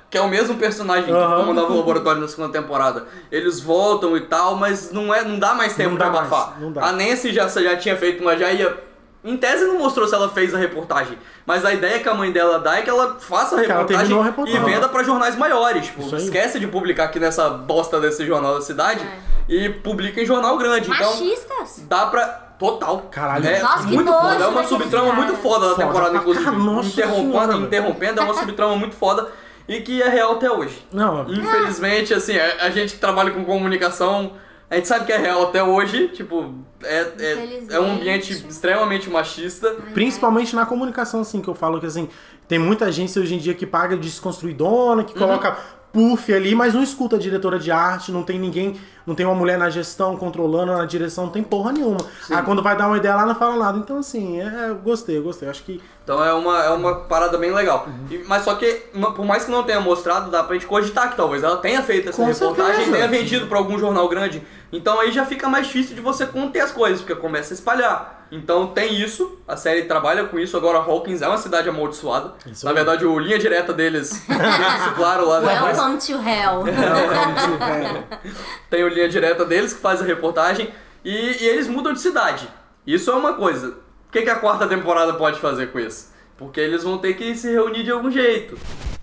que é o mesmo personagem
Aham.
que comandava o laboratório na segunda temporada. Eles voltam e tal, mas não, é, não dá mais tempo
Não
pra
dá mais,
abafar.
não dá.
A Nancy já, já tinha feito uma já ia... Em tese não mostrou se ela fez a reportagem, mas a ideia que a mãe dela dá é que ela faça a
Que ela
reportagem,
terminou a reportagem.
e venda pra jornais maiores. Tipo,
Isso aí.
esquece de publicar aqui nessa bosta desse jornal da cidade e publica em jornal grande. Então,
Machistas?
dá pra... Total.
Caralho.
É
Nossa, que
muito
nojo
foda. É uma
daqueles
subtrama
caras.
muito foda da
Foda
temporada,
pra
inclusive.
caralho, nossa
Interrompendo,
senhora, velho.
interrompendo, é uma subtrama muito foda e que é real até hoje.
Não,
Infelizmente, assim, a, a gente que trabalha com comunicação, a gente sabe que é real até hoje, tipo, é, é, é um ambiente extremamente machista.
principalmente na comunicação, assim, que eu falo que, assim, tem muita agência hoje em dia que paga de desconstruidona, que coloca puff ali, mas não escuta a diretora de arte, não tem ninguém, não tem uma mulher na gestão controlando, na direção, não tem porra nenhuma. Aí quando vai dar uma ideia lá, não fala nada. Então, assim, é, eu gostei, eu gostei. Acho que...
Então é uma, é uma parada bem legal. E- mas só que, uma- por mais que não tenha mostrado, dá pra gente cogitar que talvez ela tenha feito essa
Com
reportagem e
certeza.
tenha vendido pra algum jornal grande. Então aí já fica mais difícil de você conter as coisas, porque começa a espalhar. Então tem isso, a série trabalha com isso. Agora Hawkins é uma cidade amaldiçoada.
Isso
Na
aí.
verdade, o linha direta deles deixa isso claro lá depois.
Welcome to hell.
Tem o linha direta deles que faz a reportagem e, e eles mudam de cidade. Isso é uma coisa. O que, que a quarta temporada pode fazer com isso? Porque eles vão ter que se reunir de algum jeito.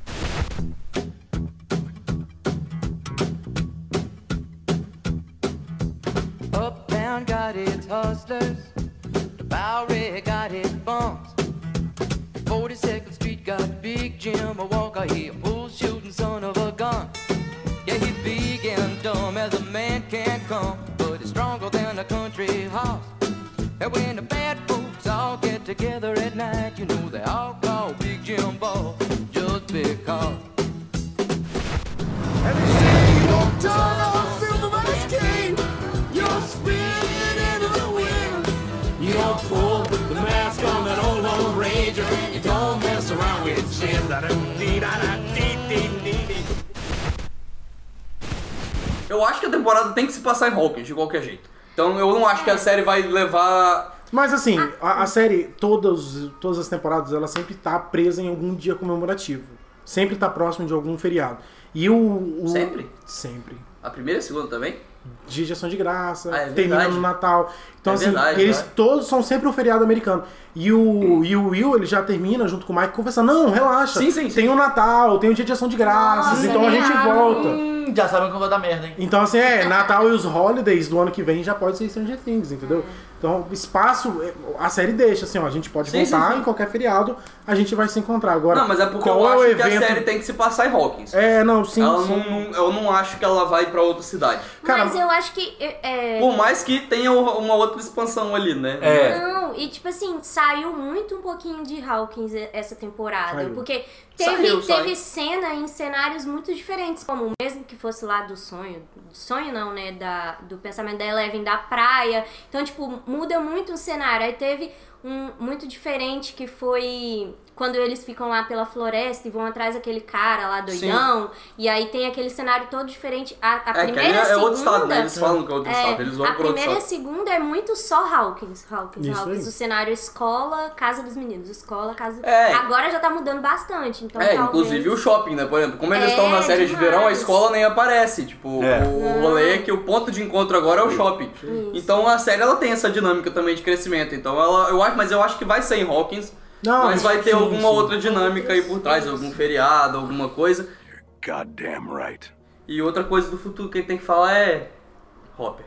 Uptown got its hustlers, the Bowery got its bums. forty-second Street got Big Jim, a Walker, he a bull shooting son of a gun. Yeah, he big and dumb as a man can come, but he's stronger than a country horse. And when the bad folks all get together at night, you know they all call Big Jim Ball just because.
Eu acho que a temporada tem que se passar em Hawkins, de qualquer jeito. Então eu não acho que a série vai levar...
Mas assim, a, a série, todas, todas as temporadas, ela sempre tá presa em algum dia comemorativo. Sempre tá próximo de algum feriado. E o... o-
Sempre?
Sempre.
A primeira e a segunda também?
Dia de Ação de Graça,
Ah, é
termina
verdade.
no Natal. Então,
É
assim,
verdade,
eles
verdade.
todos são sempre o feriado americano. E o, e o Will, ele já termina junto com o Mike conversando. Não, relaxa.
Sim, sim, sim.
Tem o Natal, tem o Dia de Ação de Graças,
Nossa,
então a gente
legal.
volta.
Hum, já sabem como vai dar merda, hein?
Então, assim, é, Natal e os holidays do ano que vem já pode ser Stranger Things, entendeu? Então, espaço, a série deixa, assim, ó, a gente pode
Sim,
voltar
sim, sim.
em qualquer feriado, a gente vai se encontrar. Agora,
Não, mas é porque
qual
eu
é o
acho que a
evento...
série tem que se passar em Hawkins.
É, não, sim,
Ela
sim.
não, não- eu não acho que ela vai pra outra cidade.
Cara,
Mas eu acho que... É,
Por mais que tenha uma outra expansão ali, né?
É.
Não, e tipo assim, saiu muito um pouquinho de Hawkins essa temporada.
Saiu.
Porque teve,
Saiu,
teve
saiu.
cena em cenários muito diferentes. Como mesmo que fosse lá do sonho. Do sonho não, né? Da, do pensamento da Eleven da praia. Então, tipo, muda muito o cenário. Aí teve um muito diferente que foi quando eles ficam lá pela floresta e vão atrás daquele cara lá doidão. E aí tem aquele cenário todo diferente. A, a
É, que ali
primeira e
é,
a
é
segunda...
outro estado, né? Eles falam que é outro
É,
estado, eles vão
a
por outro
primeira e a
estado.
segunda é muito só Hawkins, Hawkins,
Isso
Hawkins.
aí.
O cenário escola, casa dos meninos, escola, casa...
É.
Agora já tá mudando bastante, então
É,
talvez...
inclusive o shopping, né? Por exemplo, como eles
É,
estão na série de
demais.
verão, a escola nem aparece. Tipo,
É.
o rolê é que o ponto de encontro agora é o shopping. Então a série ela tem essa dinâmica também de crescimento. Então ela, eu acho, mas eu acho que vai ser em Hawkins.
Não,
mas vai ter
sim,
alguma
sim.
outra dinâmica aí por trás, algum feriado, alguma coisa.
Goddamn right.
E outra coisa do futuro que a gente tem que falar é Hopper.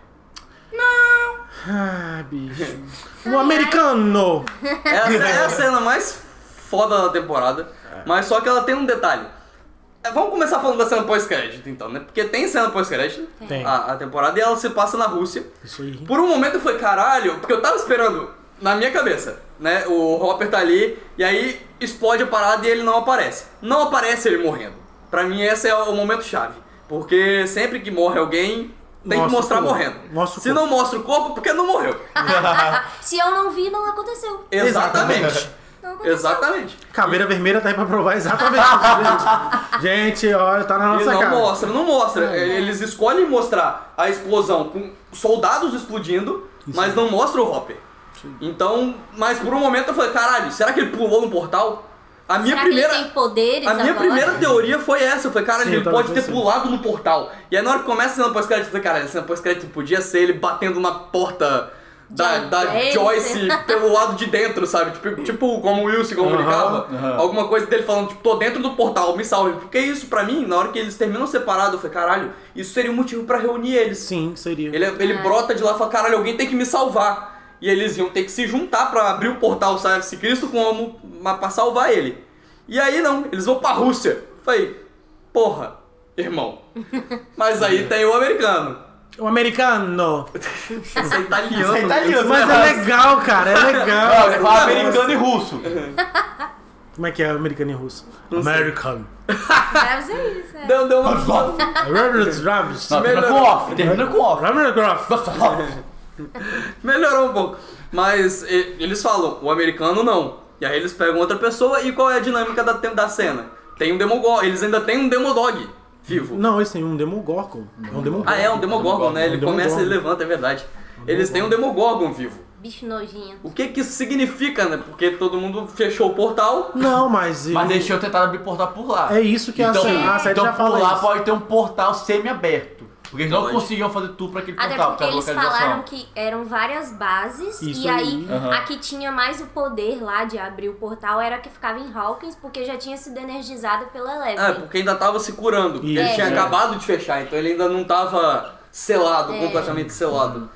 Ah, bicho. Um americano!
É a, é a cena mais foda da temporada, mas só que ela tem um detalhe. É, vamos começar falando da cena pós-crédito então, né? Porque tem cena pós-crédito,
Tem.
a, a temporada, e ela se passa na Rússia.
Isso aí.
Por um momento eu falei, caralho, porque eu tava esperando, na minha cabeça, né? O Hopper tá ali, e aí explode a parada e ele não aparece. Não aparece ele morrendo. Pra mim esse é o momento chave. Porque sempre que morre alguém, tem
Mostra
que mostrar
o corpo.
morrendo.
Mostra o
Se
corpo.
não mostra o corpo, porque não morreu.
Se eu não vi, não aconteceu.
Exatamente.
Não aconteceu.
Exatamente.
Caveira vermelha tá aí pra provar exatamente isso, gente. Gente, olha, tá na
E
nossa
não
cara.
mostra, não mostra. Eles escolhem mostrar a explosão com soldados explodindo, mas não mostra o Hopper. Então, mas por um momento eu falei, caralho, será que ele pulou no portal? A minha
Será
primeira,
que ele tem poderes
a minha
agora?
primeira teoria foi essa. Eu falei, cara,
Sim,
ele
eu tava
pode ter
pensando.
pulado no portal. E aí na hora que começa a cena pós-crédito, eu falei, cara, a cena pós-crédito podia ser ele batendo na porta da,
De
da
Joyce.
Joyce pelo lado de dentro, sabe? Tipo, tipo como o Will se comunicava.
Aham.
Alguma coisa dele falando, tipo, tô dentro do portal, me salve. Porque isso, pra mim, na hora que eles terminam separados, eu falei, caralho, isso seria um motivo pra reunir eles.
Sim, seria.
Ele, ele
É.
brota de lá e fala, caralho, alguém tem que me salvar. E eles iam ter que se juntar pra abrir o portal, sabe? Se Cristo como, mas pra salvar ele. E aí não, eles vão pra Rússia. Falei, porra, irmão. Mas aí tem o americano.
O americano.
Isso é italiano.
Isso é italiano,
Mas é legal, cara, é legal.
Não, ele fala americano e russo.
Como é que é americano e russo? American.
Deve ser isso, é.
Deu, deu uma...
Robert Travis.
Não, termina com off, termina com off.
Robert Groff.
Melhorou um pouco. Mas e- eles falam, o americano não. E aí eles pegam outra pessoa e qual é a dinâmica da, da cena? Tem um Demogorgon, eles ainda tem um Demodog vivo.
Não, esse tem um Demogorgon. É um Demogorgon.
Ah, é um Demogorgon, né? Ele
Um
começa e
Demogorgon.
levanta, é verdade. Eles têm um Demogorgon vivo.
Bicho nojinho.
O que que isso significa, né? Porque todo mundo fechou o portal.
Não, mas...
Mas deixa eu tentar abrir portal por lá.
É isso que a
então,
série- a série
então
já
por
fala
lá
isso.
pode ter um portal semi-aberto. Porque eles não
Pode.
conseguiam fazer tudo pra aquele
Até
portal,
porque
por causa
eles
da localização.
falaram que eram várias bases
Isso
e aí
aí.
Aham.
a que tinha mais o poder lá de abrir o portal era a que ficava em Hawkins, porque já tinha sido energizada pela Eleven.
Ah, porque ainda tava se curando.
Isso.
Ele tinha
É.
acabado de fechar, então ele ainda não tava selado,
É.
completamente selado.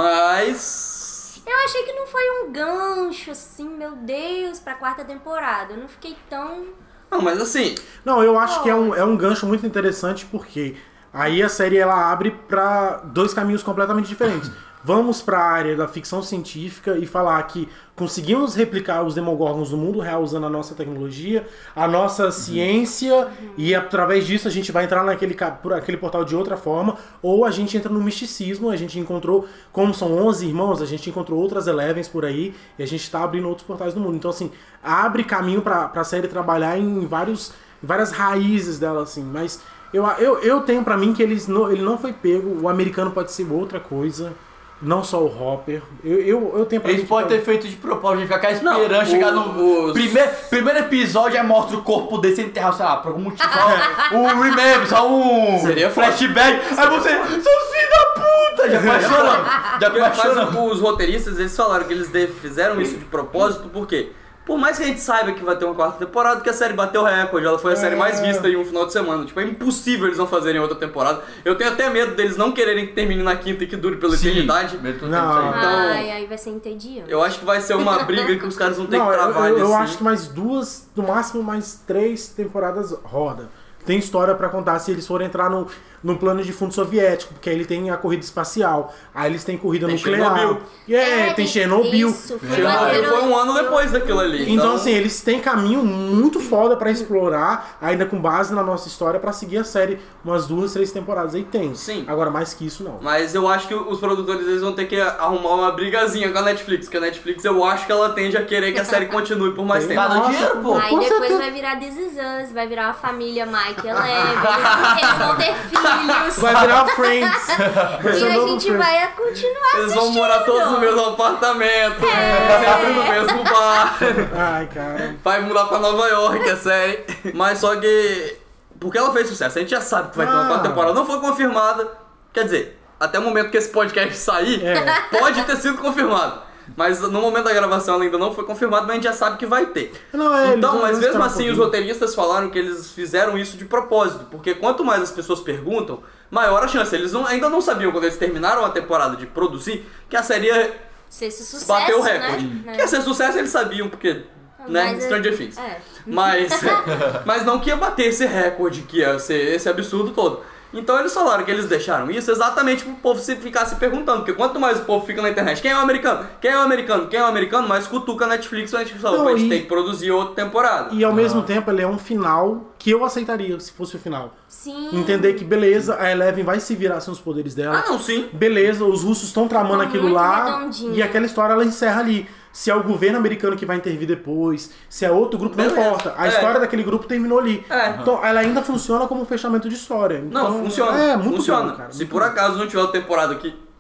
Mas...
Eu achei que não foi um gancho assim, meu Deus, pra quarta temporada. Eu não fiquei tão...
Não, mas assim...
Não, eu acho que é um, é um gancho muito interessante porque aí a série ela abre pra dois caminhos completamente diferentes. Vamos pra área da ficção científica e falar que conseguimos replicar os Demogorgons no mundo real usando a nossa tecnologia, a nossa ciência, e através disso a gente vai entrar naquele ca- por aquele portal de outra forma, ou a gente entra no misticismo, a gente encontrou, como são onze irmãos, a gente encontrou outras Elevens por aí, e a gente tá abrindo outros portais do mundo. Então, assim, abre caminho pra, pra série trabalhar em vários, em várias raízes dela, assim, mas eu, eu, eu tenho pra mim que eles não, ele não foi pego, o americano pode ser outra coisa. Não só o Hopper. Eu, eu, eu tenho pra mim
Eles
que
podem
tá-
ter feito de propósito, de ficar
Não,
esperando chegar no
os-
primeiro, primeiro episódio, já mostra o corpo dele sem enterrar, sei lá, por algum motivo, só um remember, só um
Seria foda.
flashback, aí você, seus filhos da puta, já vai chorando, já vai
Mas
chorando.
os roteiristas, eles falaram que eles de- fizeram isso de propósito, porque por mais que a gente saiba que vai ter uma quarta temporada, que a série bateu recorde, ela foi a série mais vista em um final de semana. Tipo, é impossível eles não fazerem outra temporada. Eu tenho até medo deles não quererem que termine na quinta e que dure pela eternidade.
Medo
Não.
não.
Então-
Ai, aí vai ser entediante.
Eu acho que vai ser uma briga que os caras vão ter
Não,
que
eu,
travar
eu, eu
nesse-
acho que mais duas, no máximo mais três temporadas roda. Tem história pra contar se eles forem entrar no, no plano de fundo soviético, porque aí ele tem a corrida espacial, aí eles têm corrida
Tem
nuclear.
Chernobyl.
E é, tem Chernobyl.
Isso, foi
Chernobyl
maneiro.
foi um ano depois daquilo ali.
Então, assim, eles têm caminho muito foda pra explorar, ainda com base na nossa história, pra seguir a série umas duas, três temporadas. Aí tem.
Sim.
Agora, mais que isso, não.
Mas eu acho que os produtores eles vão ter que arrumar uma brigazinha com a Netflix, porque a Netflix eu acho que ela tende a querer que a série continue por mais
Tem
tempo.
Tá no
Nossa,
dinheiro, pô.
Aí
Com
depois
certeza.
vai virar This Is Us, vai virar uma família Mike e Eleven, eles vão ter filhos.
Vai virar Friends. Vai
E
ser o
a
novo
gente
Friends.
vai continuar
Eles vão
assistindo.
morar todos no mesmo apartamento,
É.
sempre no mesmo bar.
Ai, cara.
Vai mudar pra Nova York, a série. Mas só que... Porque ela fez sucesso, a gente já sabe que vai ter uma
Ah.
quarta temporada. Não foi confirmada. Quer dizer, até o momento que esse podcast sair,
É.
pode ter sido confirmado. Mas no momento da gravação ela ainda não foi confirmado, mas a gente já sabe que vai ter.
Não, é,
Então,
eles vão
mas mesmo
esperar um
assim, os
pouquinho.
roteiristas falaram que eles fizeram isso de propósito, porque quanto mais as pessoas perguntam, maior a chance. Eles não- ainda não sabiam, quando eles terminaram a temporada de produzir, que a série ia
Se esse sucesso,
bater o recorde.
né?
Que ia ser sucesso, eles sabiam, porque, né,
Mas,
Stranger Things.
É.
Mas, mas não que ia bater esse recorde, que ia ser esse absurdo todo. Então eles falaram que eles deixaram isso exatamente pro povo se ficar se perguntando, porque quanto mais o povo fica na internet, quem é o americano? Quem é o americano? Quem é o americano? Mais cutuca a Netflix, a Netflix falou,
Não,
"Pô, a gente
e-
tem que produzir outra temporada.
E ao mesmo tempo ele é um final que eu aceitaria se fosse o final.
Sim.
Entender que beleza, a Eleven vai se virar sem os poderes dela.
Ah, não, sim.
Beleza, os russos estão tramando
Tá
aquilo
muito
lá
redondinho.
e aquela história ela encerra ali. Se é o governo americano que vai intervir depois, se é outro grupo, não
Beleza.
importa. A
É.
história daquele grupo terminou ali.
É.
Então ela ainda funciona como um fechamento de história.
Não,
Então,
funciona.
É, muito
funciona.
bom, cara.
Se
muito
por
bom.
acaso não tiver uma temporada que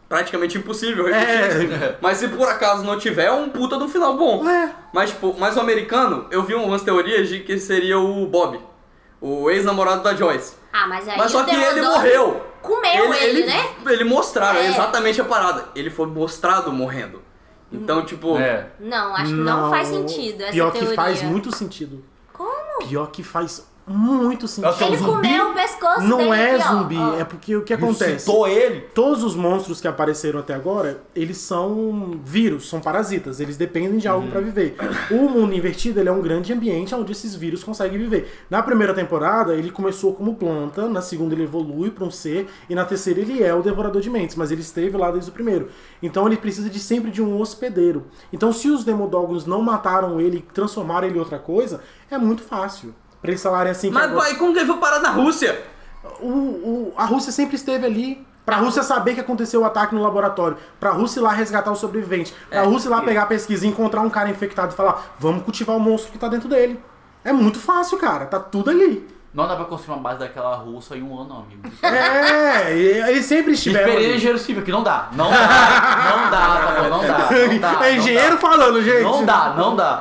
praticamente impossível
É.
repetir. Mas se por acaso não tiver, é um puta do final bom.
É.
Mas, tipo, mas o americano, eu vi umas teorias de que seria o Bob, o ex-namorado da Joyce.
Ah, mas aí
Mas só
o
que ele
Demolidor
morreu.
Comeu ele, né?
Ele mostraram
É.
exatamente a parada. Ele foi mostrado morrendo. Então, tipo...
É.
Não, acho que não, faz sentido essa
Pior
teoria.
que faz muito sentido.
Como?
Pior que faz muito sentido.
É um
Ele
zumbi?
comeu o pescoço
Não
dele
é
aqui, ó,
zumbi,
ó.
é porque o que acontece?
Ressuscitou ele?
Todos os monstros que apareceram até agora, eles são vírus, são parasitas, eles dependem de algo pra viver. O mundo invertido, ele é um grande ambiente onde esses vírus conseguem viver. Na primeira temporada, ele começou como planta, na segunda ele evolui pra um ser, e na terceira ele é o devorador de mentes, mas ele esteve lá desde o primeiro. Então ele precisa de sempre de um hospedeiro. Então se os Demogorgons não mataram ele e transformaram ele em outra coisa, é muito fácil. Pra eles falarem assim... que
Mas,
agora-
pai, como que ele foi parar na Rússia?
o, o- a Rússia sempre esteve ali. Pra Rússia saber que aconteceu o ataque no laboratório. Pra Rússia ir lá resgatar o sobrevivente. Pra
É.
Rússia ir lá pegar a pesquisa e encontrar um cara infectado e falar: vamos cultivar o monstro que tá dentro dele. É muito fácil, cara. Tá tudo ali.
Não dá pra construir uma base daquela russa em um ano, não, amigo.
É, e- eles sempre estiveram
Esperei
ali.
engenheiro civil, que não dá. Não dá. Não dá, tá bom, não dá. Não dá.
É engenheiro
não
falando, gente.
dá. Não dá, não dá.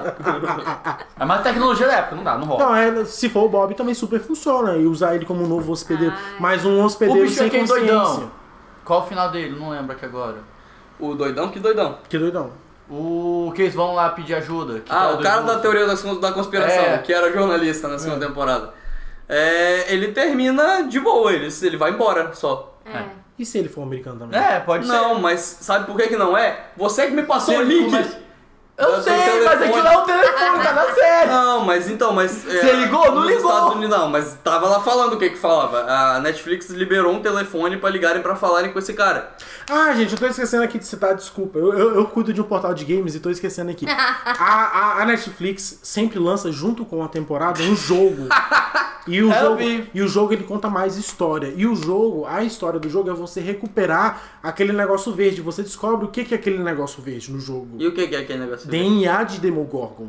É mais tecnologia da época, não dá, não rola.
Então, é, se for o Bob, também super funciona. E usar ele como um novo hospedeiro. Mas um
O
hospedeiro
bicho é
sem
aquele
consciência.
doidão. Qual o final dele? Não lembro aqui agora.
O doidão? Que doidão?
Que doidão.
O que eles vão lá pedir ajuda. que
Ah,
tá
o cara
doido.
da teoria da, da conspiração,
É.
que era jornalista na segunda temporada. É, ele termina de boa, ele, ele vai embora só.
É.
E se ele for um americano também?
É, pode ser.
Não, mas sabe por que que não é? Você que me passou
Se
o
ele
link.
começa- Eu
Do
sei,
telefone.
mas aquilo é um telefone, tá na série.
Não, mas então, mas...
Você ligou? Não
nos
ligou.
Estados Unidos, não, mas tava lá falando o que que falava. A Netflix liberou um telefone pra ligarem pra falarem com esse cara.
Ah, gente, eu tô esquecendo aqui de citar, desculpa. Eu, eu, eu cuido de um portal de games e tô esquecendo aqui. A, a, a Netflix sempre lança junto com a temporada um jogo. E o
Eu
jogo,
vi.
e o jogo ele conta mais história. E o jogo, a história do jogo é você recuperar aquele negócio verde. Você descobre o que que é aquele negócio verde no jogo.
E o que que é aquele negócio?
D N A de Demogorgon.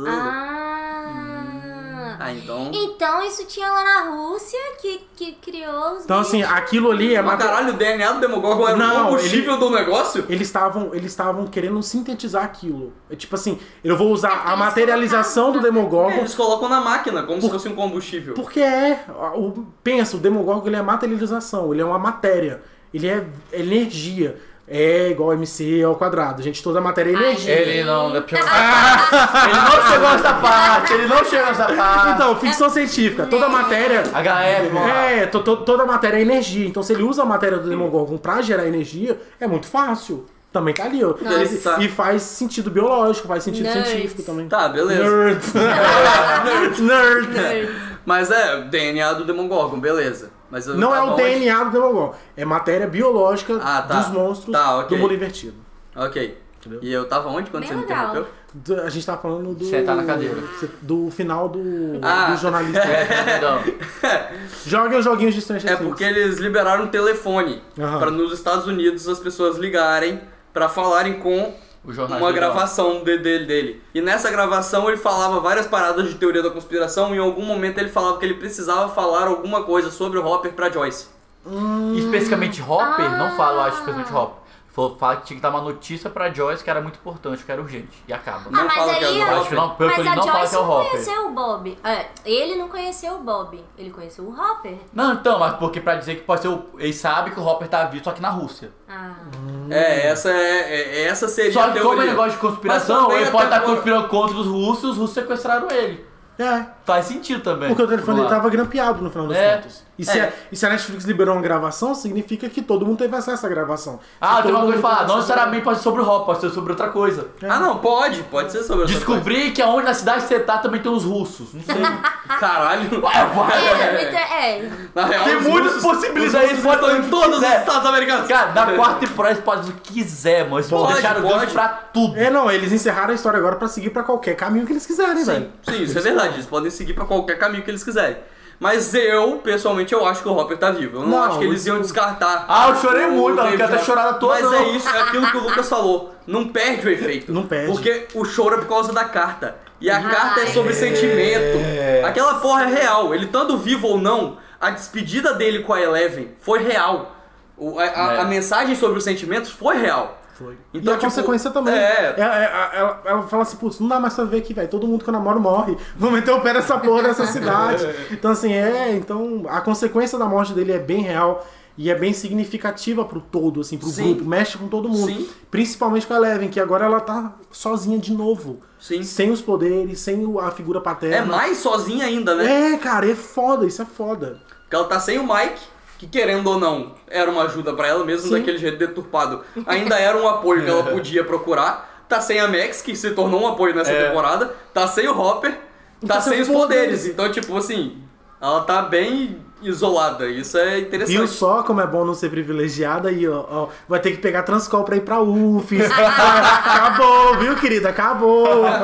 Ah.
Ah, então...
Então isso tinha lá na Rússia que, que criou os
Então, assim,
bichos.
aquilo ali é
Mas
mate-
caralho, o D N A do Demogorgon era
Não,
o combustível do negócio?
Eles estavam eles estavam querendo sintetizar aquilo. É tipo assim, eu vou usar
É,
a
eles
materialização do
colocaram,
É,
Demogorgon.
eles colocam na máquina, como se fosse um combustível.
Porque é. O, pensa, o Demogorgon ele é materialização, ele é uma matéria. Ele é energia. É igual M C ao quadrado. Gente, toda matéria é energia.
Ele não, não chegou Ele não chegou nessa parte, ele não chegou nessa parte.
Então, ficção científica. Toda matéria.
H F, mano.
É, to, to- toda matéria é energia. Então, se ele usa a matéria do Demogorgon pra gerar energia, é muito fácil. Também tá ali, ó. Ele-
Nossa.
e faz sentido biológico, faz sentido
Nerds.
científico também.
Tá, beleza.
Nerds. Nerds. Nerds.
Mas é, D N A do Demogorgon, beleza. Mas eu
Não é
tava
o
onde?
D N A do Demogorgon. É matéria biológica
Ah, tá.
dos monstros
Tá, ok.
do mundo invertido.
Ok.
Entendeu?
E eu tava onde quando
Bem
você me
legal.
interrompeu?
Do- A gente tá falando do.
Sentar na cadeira.
Do final do,
Ah.
do jornalista.
É, não.
Joguem os joguinhos de Stranger
É
Things.
porque eles liberaram um telefone
Aham.
pra nos Estados Unidos as pessoas ligarem pra falarem com
O jornalista
uma
dele.
gravação de- dele, dele. E nessa gravação ele falava várias paradas de teoria da conspiração e em algum momento ele falava que ele precisava falar alguma coisa sobre o Hopper pra Joyce.
Especificamente Hopper, não fala, eu acho, especificamente Hopper. Falou- Fala que tinha que dar uma notícia pra Joyce que era muito importante, que era urgente. E acaba.
Não
Ah, mas
fala que é
aí
do
a-
Acho que não, pelo que
Mas
ele
a
não fala
Joyce
que é o
não
Hopper.
conheceu o Bob. É, ele não conheceu o Bob. Ele conheceu o Hopper.
Não, então, mas porque pra dizer que pode ser o... Ele sabe que o Hopper tá vivo, só que na Rússia.
Ah.
É, essa é, é- essa seria
Só
a
que
teoria.
como é negócio de
Mas
conspiração,
também
ele
a
pode estar
temporada-
conspirando contra os russos e os russos sequestraram ele.
É.
Faz sentido também.
Porque o telefone
Vamos
dele
lá.
tava grampeado no final das
É.
contas. E se,
É.
a, e se a Netflix liberou uma gravação, significa que todo mundo teve acesso à gravação.
Ah,
Se
tem
todo
uma coisa
mundo
de falar.
teve
Não
acesso à
necessariamente pode ser sobre o Hopper, pode ser sobre outra coisa.
Ah, não, pode. Pode ser sobre essa
Descobri que aonde na cidade que você tá também tem os russos. Não sei.
coisa. Caralho.
Ué, vai.
É, muito- é.
Na real,
Tem
os
muitas
russos-
possibilidades.
Os russos estão em todos os
quiser.
estados americanos.
Cara, na quarta temporada eles podem fazer o que quiser, mano. Eles
Pode,
deixaram
pode.
gancho pra tudo.
É, não, eles encerraram a história agora pra seguir pra qualquer caminho que eles quiserem, velho.
Sim, sim, isso é verdade. Eles podem seguir pra qualquer caminho que eles quiserem. Mas eu, pessoalmente, eu acho que o Hopper tá vivo. Eu não,
Não,
acho que eles
isso-
iam descartar.
Ah, eu chorei
o
muito, eu
David
quero ter
Jones.
chorado à toa,
Mas
não.
é isso, é aquilo que o Lucas falou. Não perde o efeito.
Não perde.
Porque o choro é por causa da carta. E a
Ah,
carta é sobre
é.
sentimento. Aquela porra é real. Ele estando vivo ou não, a despedida dele com a Eleven foi real. O, a, a-
É.
a mensagem sobre os sentimentos foi real.
Foi.
Então,
e a
tipo,
consequência também.
é.
É, é, ela, ela fala assim, putz, não dá mais pra ver aqui, velho. Todo mundo que eu namoro morre. Vou meter o pé nessa porra dessa cidade. Então, assim, é. Então, a consequência da morte dele é bem real. E é bem significativa pro todo, assim, pro
Sim.
grupo. Mexe com todo mundo.
Sim.
Principalmente com a Eleven, que agora ela tá sozinha de novo.
Sim.
Sem os poderes, sem o- a figura paterna.
É mais sozinha ainda, né?
É, cara, é foda, isso é foda.
Porque ela tá sem o Mike, que querendo ou não, era uma ajuda pra ela, mesmo
Sim.
daquele jeito deturpado. Ainda era um apoio que ela podia procurar. Tá sem a Max, que se tornou um apoio nessa
É.
temporada. Tá sem o Hopper. Tá,
tá
sem
sem
os
os
poderes.
poderes.
Então, tipo assim, ela tá bem isolada. Isso é interessante.
Viu só como é bom não ser privilegiada aí, ó, ó. Vai ter que pegar Transcol pra ir pra U F S. Acabou, viu, querida? Acabou.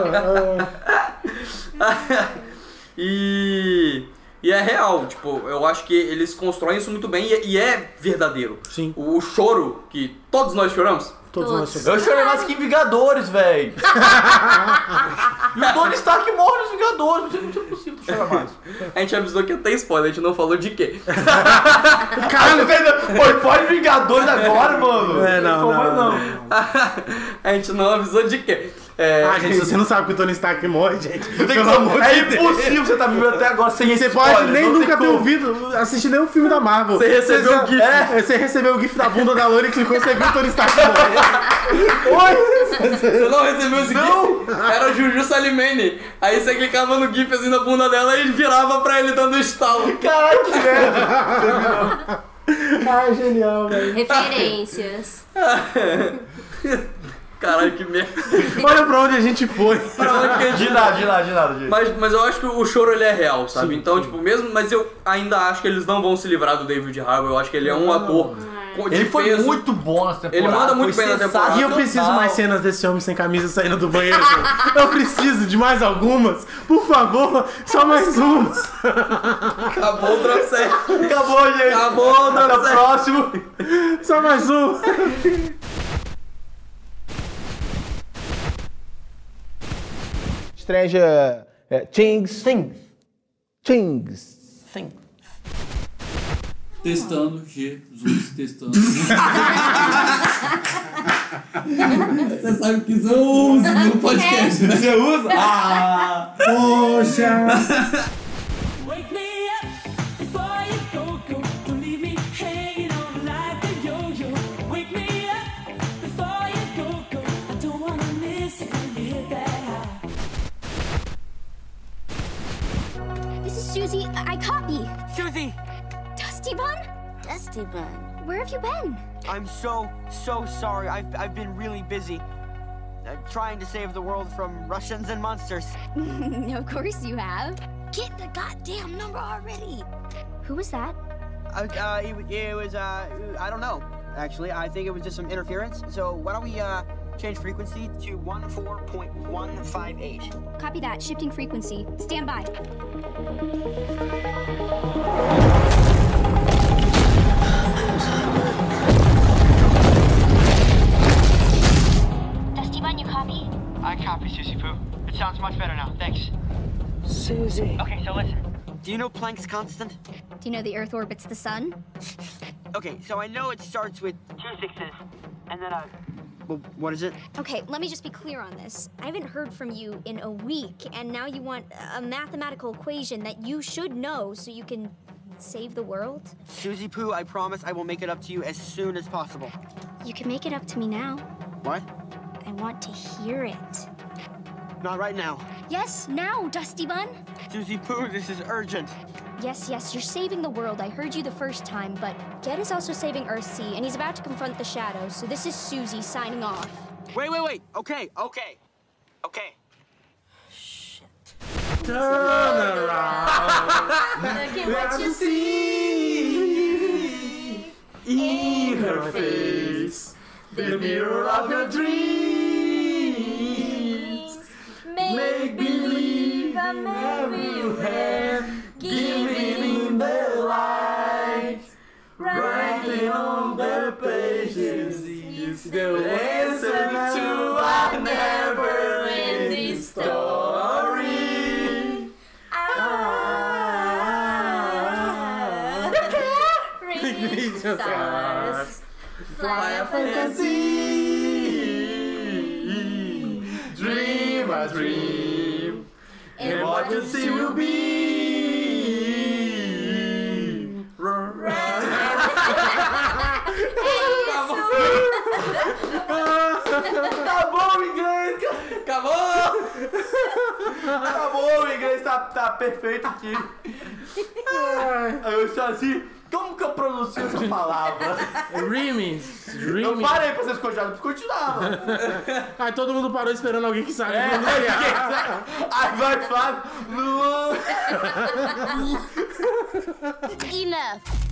e, e é real, tipo, eu acho que eles constroem isso muito bem e, e é verdadeiro.
Sim.
O, o choro que todos nós choramos.
Todos nós somos.
Eu chorei mais que em Vingadores, velho. E o Tony Stark morre nos Vingadores. Não é possível tu chorar mais.
A gente avisou que ia ter spoiler, a gente não falou de quê.
Caralho, pô, pode Vingadores agora, mano.
É, não,
Como
não,
é, não.
A gente não avisou de quê. É,
Ah, gente, se você não sabe que o Tony Stark morre, gente.
Tem que
Pelo
ser-
amor
é
de Deus.
impossível você tá vivendo até agora sem
Você
spoiler,
pode nem
não tem
nunca ter
como.
ouvido, assistir nenhum filme da Marvel.
Você recebeu
já-
o GIF.
É, você recebeu o GIF da bunda da Lori e clicou, você viu o Tony Stark morrer.
Você não recebeu esse GIF? Era o Juju Salimene. Aí você clicava no GIF assim na bunda dela e virava pra ele dando estalo.
Caralho, que merda.
Ai, genial, velho.
Referências.
Caralho, que merda.
Olha pra onde a gente foi.
Pra onde que a gente
De nada, de nada, de nada, gente.
Mas, mas eu acho que o choro ele é real, sabe?
Sim,
então,
sim.
tipo, mesmo. Mas eu ainda acho que eles não vão se livrar do David Harbour. Eu acho que ele é um ator. com- de
Ele foi
peso.
muito bom nessa temporada.
Ele manda muito
foi
bem na temporada.
E eu preciso mais cenas desse homem sem camisa saindo do banheiro, gente. Eu preciso de mais algumas. Por favor, só mais uma.
Acabou o drop set.
Acabou, gente.
Acabou o
Até
drop
o
set.
próximo.
Só mais uma.
Stranger uh, Things. Things. Things.
Testando, Jesus, testando. Você sabe que isso eu uso no podcast, né?
Você usa? Ah!
Poxa.
Wake me up before you go, go. Don't leave me hanging on like a yo-yo. Wake me up before you go, go. I don't wanna miss it when you hit that high.
This is Susie. I I copy.
Susie,
Dusty Bun? Dusty Bun. Where have you been?
I'm so, so sorry. I've, I've been really busy. I'm trying to save the world from Russians and monsters.
Of course you have. Get the goddamn number already. Who was that?
Uh, uh, it, wa- it was, uh, I don't know, actually. I think it was just some interference. So why don't we, uh, change frequency to one four point one five eight.
Copy that. Shifting frequency. Stand by. Dusty Bun, you copy?
I copy, Susie Poo. It sounds much better now. Thanks. Susie. Okay, so listen. Do you know Planck's constant?
Do you know the Earth orbits the sun?
Okay, so I know it starts with two sixes, and then a... Well, what is it?
Okay, let me just be clear on this. I haven't heard from you in a week, and now you want a mathematical equation that you should know so you can save the world?
Susie Poo, I promise I will make it up to you as soon as possible.
You can make it up to me now.
What?
I want to hear it.
Not right now.
Yes, now, Dusty Bun.
Susie Poo, this is urgent.
Yes, yes, you're saving the world. I heard you the first time, but Ged is also saving Earthsea, and he's about to confront the shadows, so this is Susie signing off.
Wait, wait, wait. Okay, okay. Okay.
Turn around.
Look at what you
see in her face. The mirror of your dreams. Make believe I'm everywhere. Giving in the light. Writing on the pages is the answer to our never-ending story. Ah. stars.
Fly a fantasy. Dream a dream. And what you see will be. Acabou o inglês, cara.
Acabou!
Acabou, o inglês tá, tá perfeito aqui. Aí eu estou assim, como que eu pronuncio essa palavra?
Rimmings.
Eu parei pra vocês continuarem, continuava.
Aí todo mundo parou esperando alguém que sabe
É,
pronunciar.
aí vai Flávio.
Enough.